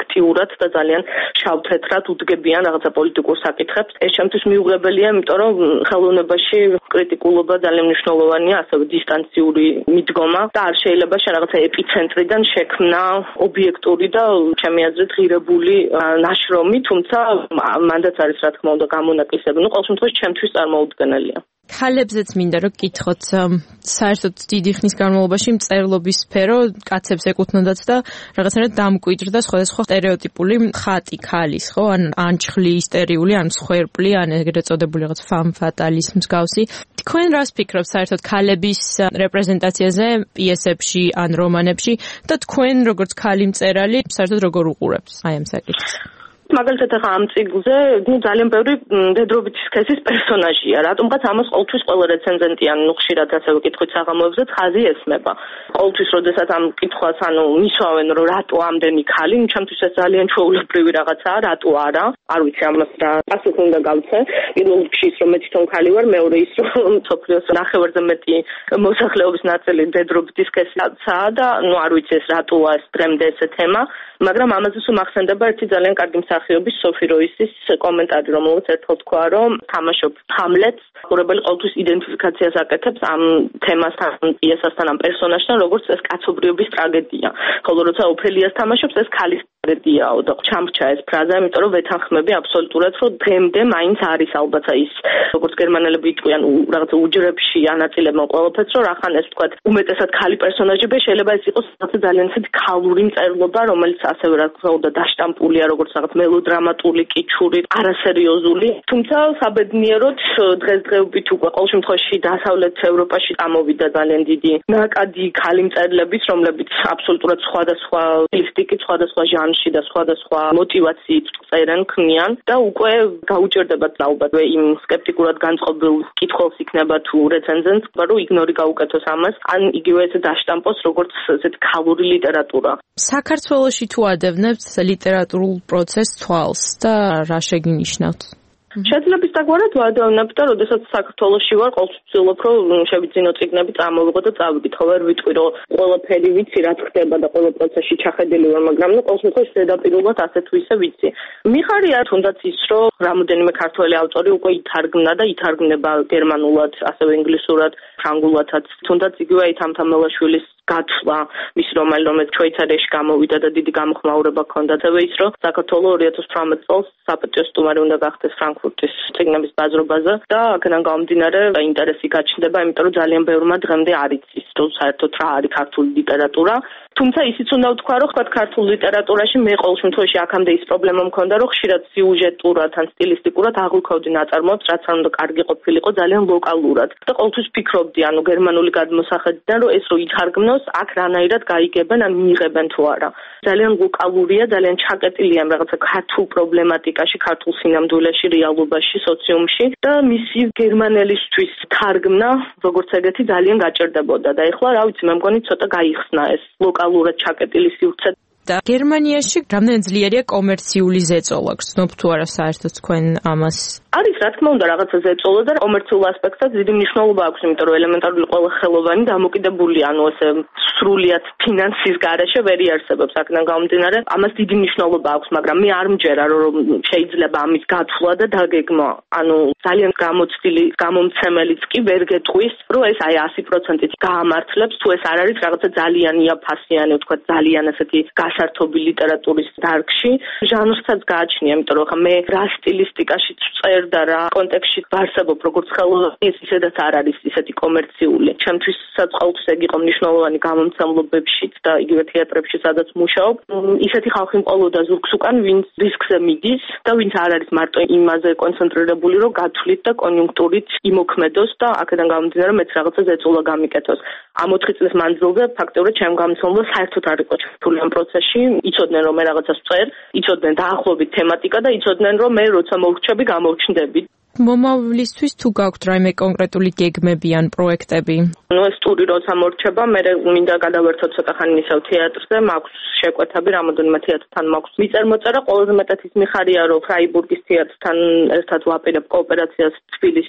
აქტიურად და ძალიან შავ-თეთრად უდგებიან რაღაცა პოლიტიკურ საკითხებს. ეს ჩემთვის მიუღებელია, იმიტომ რომ ხელოვნებაში კრიტიკულობა ძალიან მნიშვნელოვანია, ასევე დისტანციური მიდგომა და არ შეიძლება რაღაცა ეპიცენტრიდან შექმნა ობიექტური და ჩემი აზრით ღირებული ნაშრომი, თუმცა მანდაც არის რა თქმა უნდა გამონაკლისები. ყოველ შემთხვევაში ჩემთვის წარმოუდგენელია. ქალებზეც მინდა რომ გითხოთ, საერთოდ დიდი ხნის განმავლობაში მწერლობის სფერო კაცებს ეკუთვნოდათ და რაღაცნაირად დამკვიდრდა სხვადასხვა სტერეოტიპული ხატი ქალის, ხო? ან ჩხლი ისტერიული, ან მსხვერპლი, ან ეგრეთ წოდებული რაღაც ფამ ფატალის მსგავსი. თქვენ რას ფიქრობთ საერთოდ ქალების რეპრეზენტაციაზე პიესებში ან რომანებში და თქვენ როგორც ქალი მწერალი საერთოდ როგორ უყურებთ აი ამ საკითხს? მაგალითად ახლა ამ წიგნზე ძალიან ბევრი დედრობითი სქესის პერსონაჟია. რატომღაც ამას ყოველთვის ყველა რეცენზენტი ან ხშირად ასევე კითხვით საღამოებზეც ხაზი ესმება. ყოველთვის როდესაც ამ კითხვას მისვავენ რომ რატო ამდენი ქალი, ჩემთვის ეს ძალიან ჩვეულებრივი რაღაცაა, რატო არა? არ ვიცი ამას რა პასუხი უნდა გავცე. პირველ რიგში ის რომ მე თვითონ ქალი ვარ, მეორე ის რომ მსოფლიოს ნახევარზე მეტი მოსახლეობის ნაწილი დედრობითი სქესისაა და არ ვიცი ეს რატოა ეს დრემდე ესე თემა, მაგრამ ამაზე სულ მახსენდება ერთი ძალიან კარგი მსახიობის სოფი როისის კომენტარი, რომელიც ერთხელ თქვა, რომ თამაშობ ჰამლეტს, ყურებელი ყოველთვის იდენტიფიკაციას აკეთებს ამ თემასთან, პიესასთან, ამ პერსონაჟთან, როგორც ეს კაცობრიობის ტრაგედია. ხოლო როცა ოფელიას თამაშობს, ეს ქალის ტრაგედიაო და ჩამრჩა ეს ფრაზა, იმიტომ რომ ვეთანხმები აბსოლუტურად, რომ დღემდე მაინც არის ალბათ ის, როგორც გერმანელები იტყვიან, რაღაცა უჯრებში ანაწილებენ ყველაფერს, რომ რახან ეს თქვა, უმეტესად ქალი პერსონაჟები შეიძლება ეს იყოს რაღაცა ძალიან ისეთი ქალური მწერლობა, რომელიც ასევე რა თქმა უნდა დაშტამპულია როგორც რაღაც მელოდრამატული, კიჩური, არასერიოზული. თუმცა საბედნიეროდ დღესდღეობით უკვე ყოველ შემთხვევაში დასავლეთ ევროპაში გამოვიდა ძალიან დიდი ნაკადი ქალი მწერლების, რომლებიც აბსოლუტურად სხვადასხვა სტილისტიკით, სხვადასხვა ჟანრში და სხვადასხვა მოტივაციით წერენ, ქმნიან და უკვე გაუჭირდებათ ალბათ იმ სკეპტიკურად განწყობილ კითხვას იქნება თუ რეცენზენტს, რომ იგნორი გაუკეთოს ამას, ან იგივე ესე დაშტამპოს როგორც ესეთი ქალური ლიტერატურა. საქართველოში თუ ადევნებთ ლიტერატურულ პროცესს თვალს და რა შეგინიშნავთ? შეძლებს დაგვარად ვადევნებ და როდესაც საქართველოში ვარ, ყოველთვის ვცდილობ რომ შევიძინო წიგნები წამოვიღო და წავიდე. ხო ვერ ვიტყვი რომ ყველაფერი ვიცი რა ხდება და ყველა პროცესში ჩახედილი ვარ, მაგრამ ყოველ შემთხვევაში ზედაპირულად ასე თუ ისე ვიცი. მიხარია თუნდაც ის რომ რამოდენიმე ქართველი ავტორი უკვე ითარგმნა და ითარგმნება გერმანულად, ასევე ინგლისურად, ფრანგულადაც. თუნდაც იგივე თამთა მელაშვილის გათვლა, მის რომანი, რომელიც შვეიცარიაში გამოვიდა და დიდი გამოხმაურება ჰქონდა, ასევე ის რომ საქართველოს 2018 წელს საპატიო სტუმარი უნდა გახდეს ფრანკფურტის წიგნების ბაზრობაზე და აქედან გამომდინარე ინტერესი გაჩნდება, იმიტომ რომ ძალიან ბევრმა დღემდე არ იცის, რომ საერთოდ რა არის ქართული ლიტერატურა. თუმცა ისიც უნდა ვთქვა, რომ ხოთ ქართულ ლიტერატურაში მე ყოველ შემთხვევაში აქამდე ის პრობლემა მქონდა, რომ ხშირად სიუჟეტურად ან სტილისტიკურად აღვიქოვდი ნაწარმოებს, რაც არ უნდა კარგი ყოფილიყო ძალიან ლოკალურად. და ყოველთვის ფიქრობდი, გერმანული გადმოსახედიდან, რომ ეს რო ითარგმნოს, აქ რანაირად გაიგებენ ან მიიღებენ თუ არა. ძალიან ლოკალურია, ძალიან ჩაკეტილია რაღაცა ქართულ პრობლემატიკაში, ქართულ სინამდვილეში, რეალობაში, სოციუმში და მისი გერმანელისთვის თარგმნა, როგორც ეგეთი ძალიან გაჭირდებოდა და ეხლა რა ვიცი, მე მგონი ცოტა გაიხსნა ეს ლოკალურად ჩაკეტილი სივრცე. და გერმანიაში რამდენი ძლიერია კომერციული ზეწოლა? გრძნობ თუ არა საერთოდ თქვენ ამას? არის რა თქმა უნდა რაღაცა ზეწოლა და კომერციულ ასპექტსაც დიდი მნიშვნელობა აქვს, იმიტომ რომ ელემენტარული ყველა ხელოვანი დამოკიდებულია, ესე სრულიად ფინანსის გარეშე ვერ იარსებებს. აქედან გამომდინარე, ამას დიდი მნიშვნელობა აქვს, მაგრამ მე არ მჯერა, რომ შეიძლება ამის გათვლა და დაგეგმა. ძალიან გამოცდილი გამომცემელიც კი ვერ გეტყვის, რომ ეს აი 100%-ით გაამართლებს, თუ ეს არ არის რაღაცა ძალიან იაფასიანი, ვთქვა ძალიან ესეთი გასართობი ლიტერატურის დარგში. ჟანრსაც გააჩნია, იმიტომ რომ ხა მე რა სტილისტიკაში წერდა რა კონტექსტში ვარსებობ, როგორც ხელოვანი, ეს ისედაც არ არის ისეთი კომერციული. ჩემთვისაც ყოველთვის ეგ იყო მნიშვნელოვანი გამომცემლობებშიც და იგივე თეატრებში, სადაც მუშაობ. ისეთი ხალხი მყოლოდა ზურგს უკან, ვინც რისკზე მიდის და ვინც არ არის მარტო იმაზე კონცენტრირებული, რომ გათვლით და კონიუნქტურით იმოქმედოს და აქედან გამომდინარე მეც რაღაცა ზეწოლა გამიკეთოს. ამ 4 წლის მანძილზე ფაქტობრივად ჩემ გამოცემულობა საერთოდ არ იყო ჩართული ამ პროცესში. იცოდნენ რომ მე რაღაცას ვწერ, იცოდნენ დაახლოებით თემატიკა და იცოდნენ რომ მე როცა მოვრჩები გამოვჩნდები. მომავლისთვის თუ გაქვთ რაიმე კონკრეტული გეგმები ან პროექტები? ეს ტური როცა მორჩება, მე მინდა გადავერთო ცოტა ხანი ისევ თეატრზე, მაქვს შეკვეთები, რამოდენიმე თეატრთან მაქვს მიწერ-მოწერა, ყველაზე მეტად ის მიხარია, რომ ფრაიბურგის თეატრთან ერთად ვაპირებ კოოპერაციას თბილისში,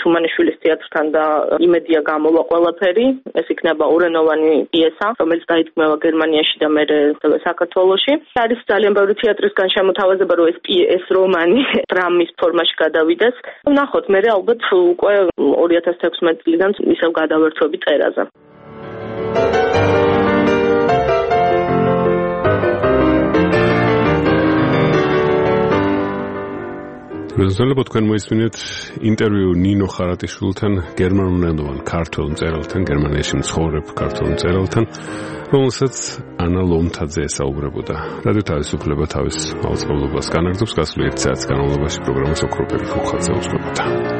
თუმანიშვილის თეატრთან და იმედია გამოვა ყველაფერი. ეს იქნება ორენოვანი პიესა, რომელიც დაიქმნება გერმანიაში და მერე საქართველოში. არის ძალიან ბევრი თეატრისგან შემოთავაზება, რომ ეს რომანი დრამის ფორმაში გადავიდეს. ნახოთ, მერე ალბათ უკვე 2016 წლიდან ისევ გადავერთვები წერაზე. მეზობლებო, თქვენ მოისმინეთ ინტერვიუ ნინო ხარატიშვილთან, გერმანულენოვან ქართველ მწერალთან, გერმანიაში მცხოვრებ ქართველ მწერალთან, რომელსაც ანა ლომთაძე ესაუბრებოდა. რადიო თავისუფლება თავის მაუწყებლობას განაგრძობს, გასული 1 საათის განმავლობაში პროგრამას ოქროპირი ხუხაძე უძღვებოდა.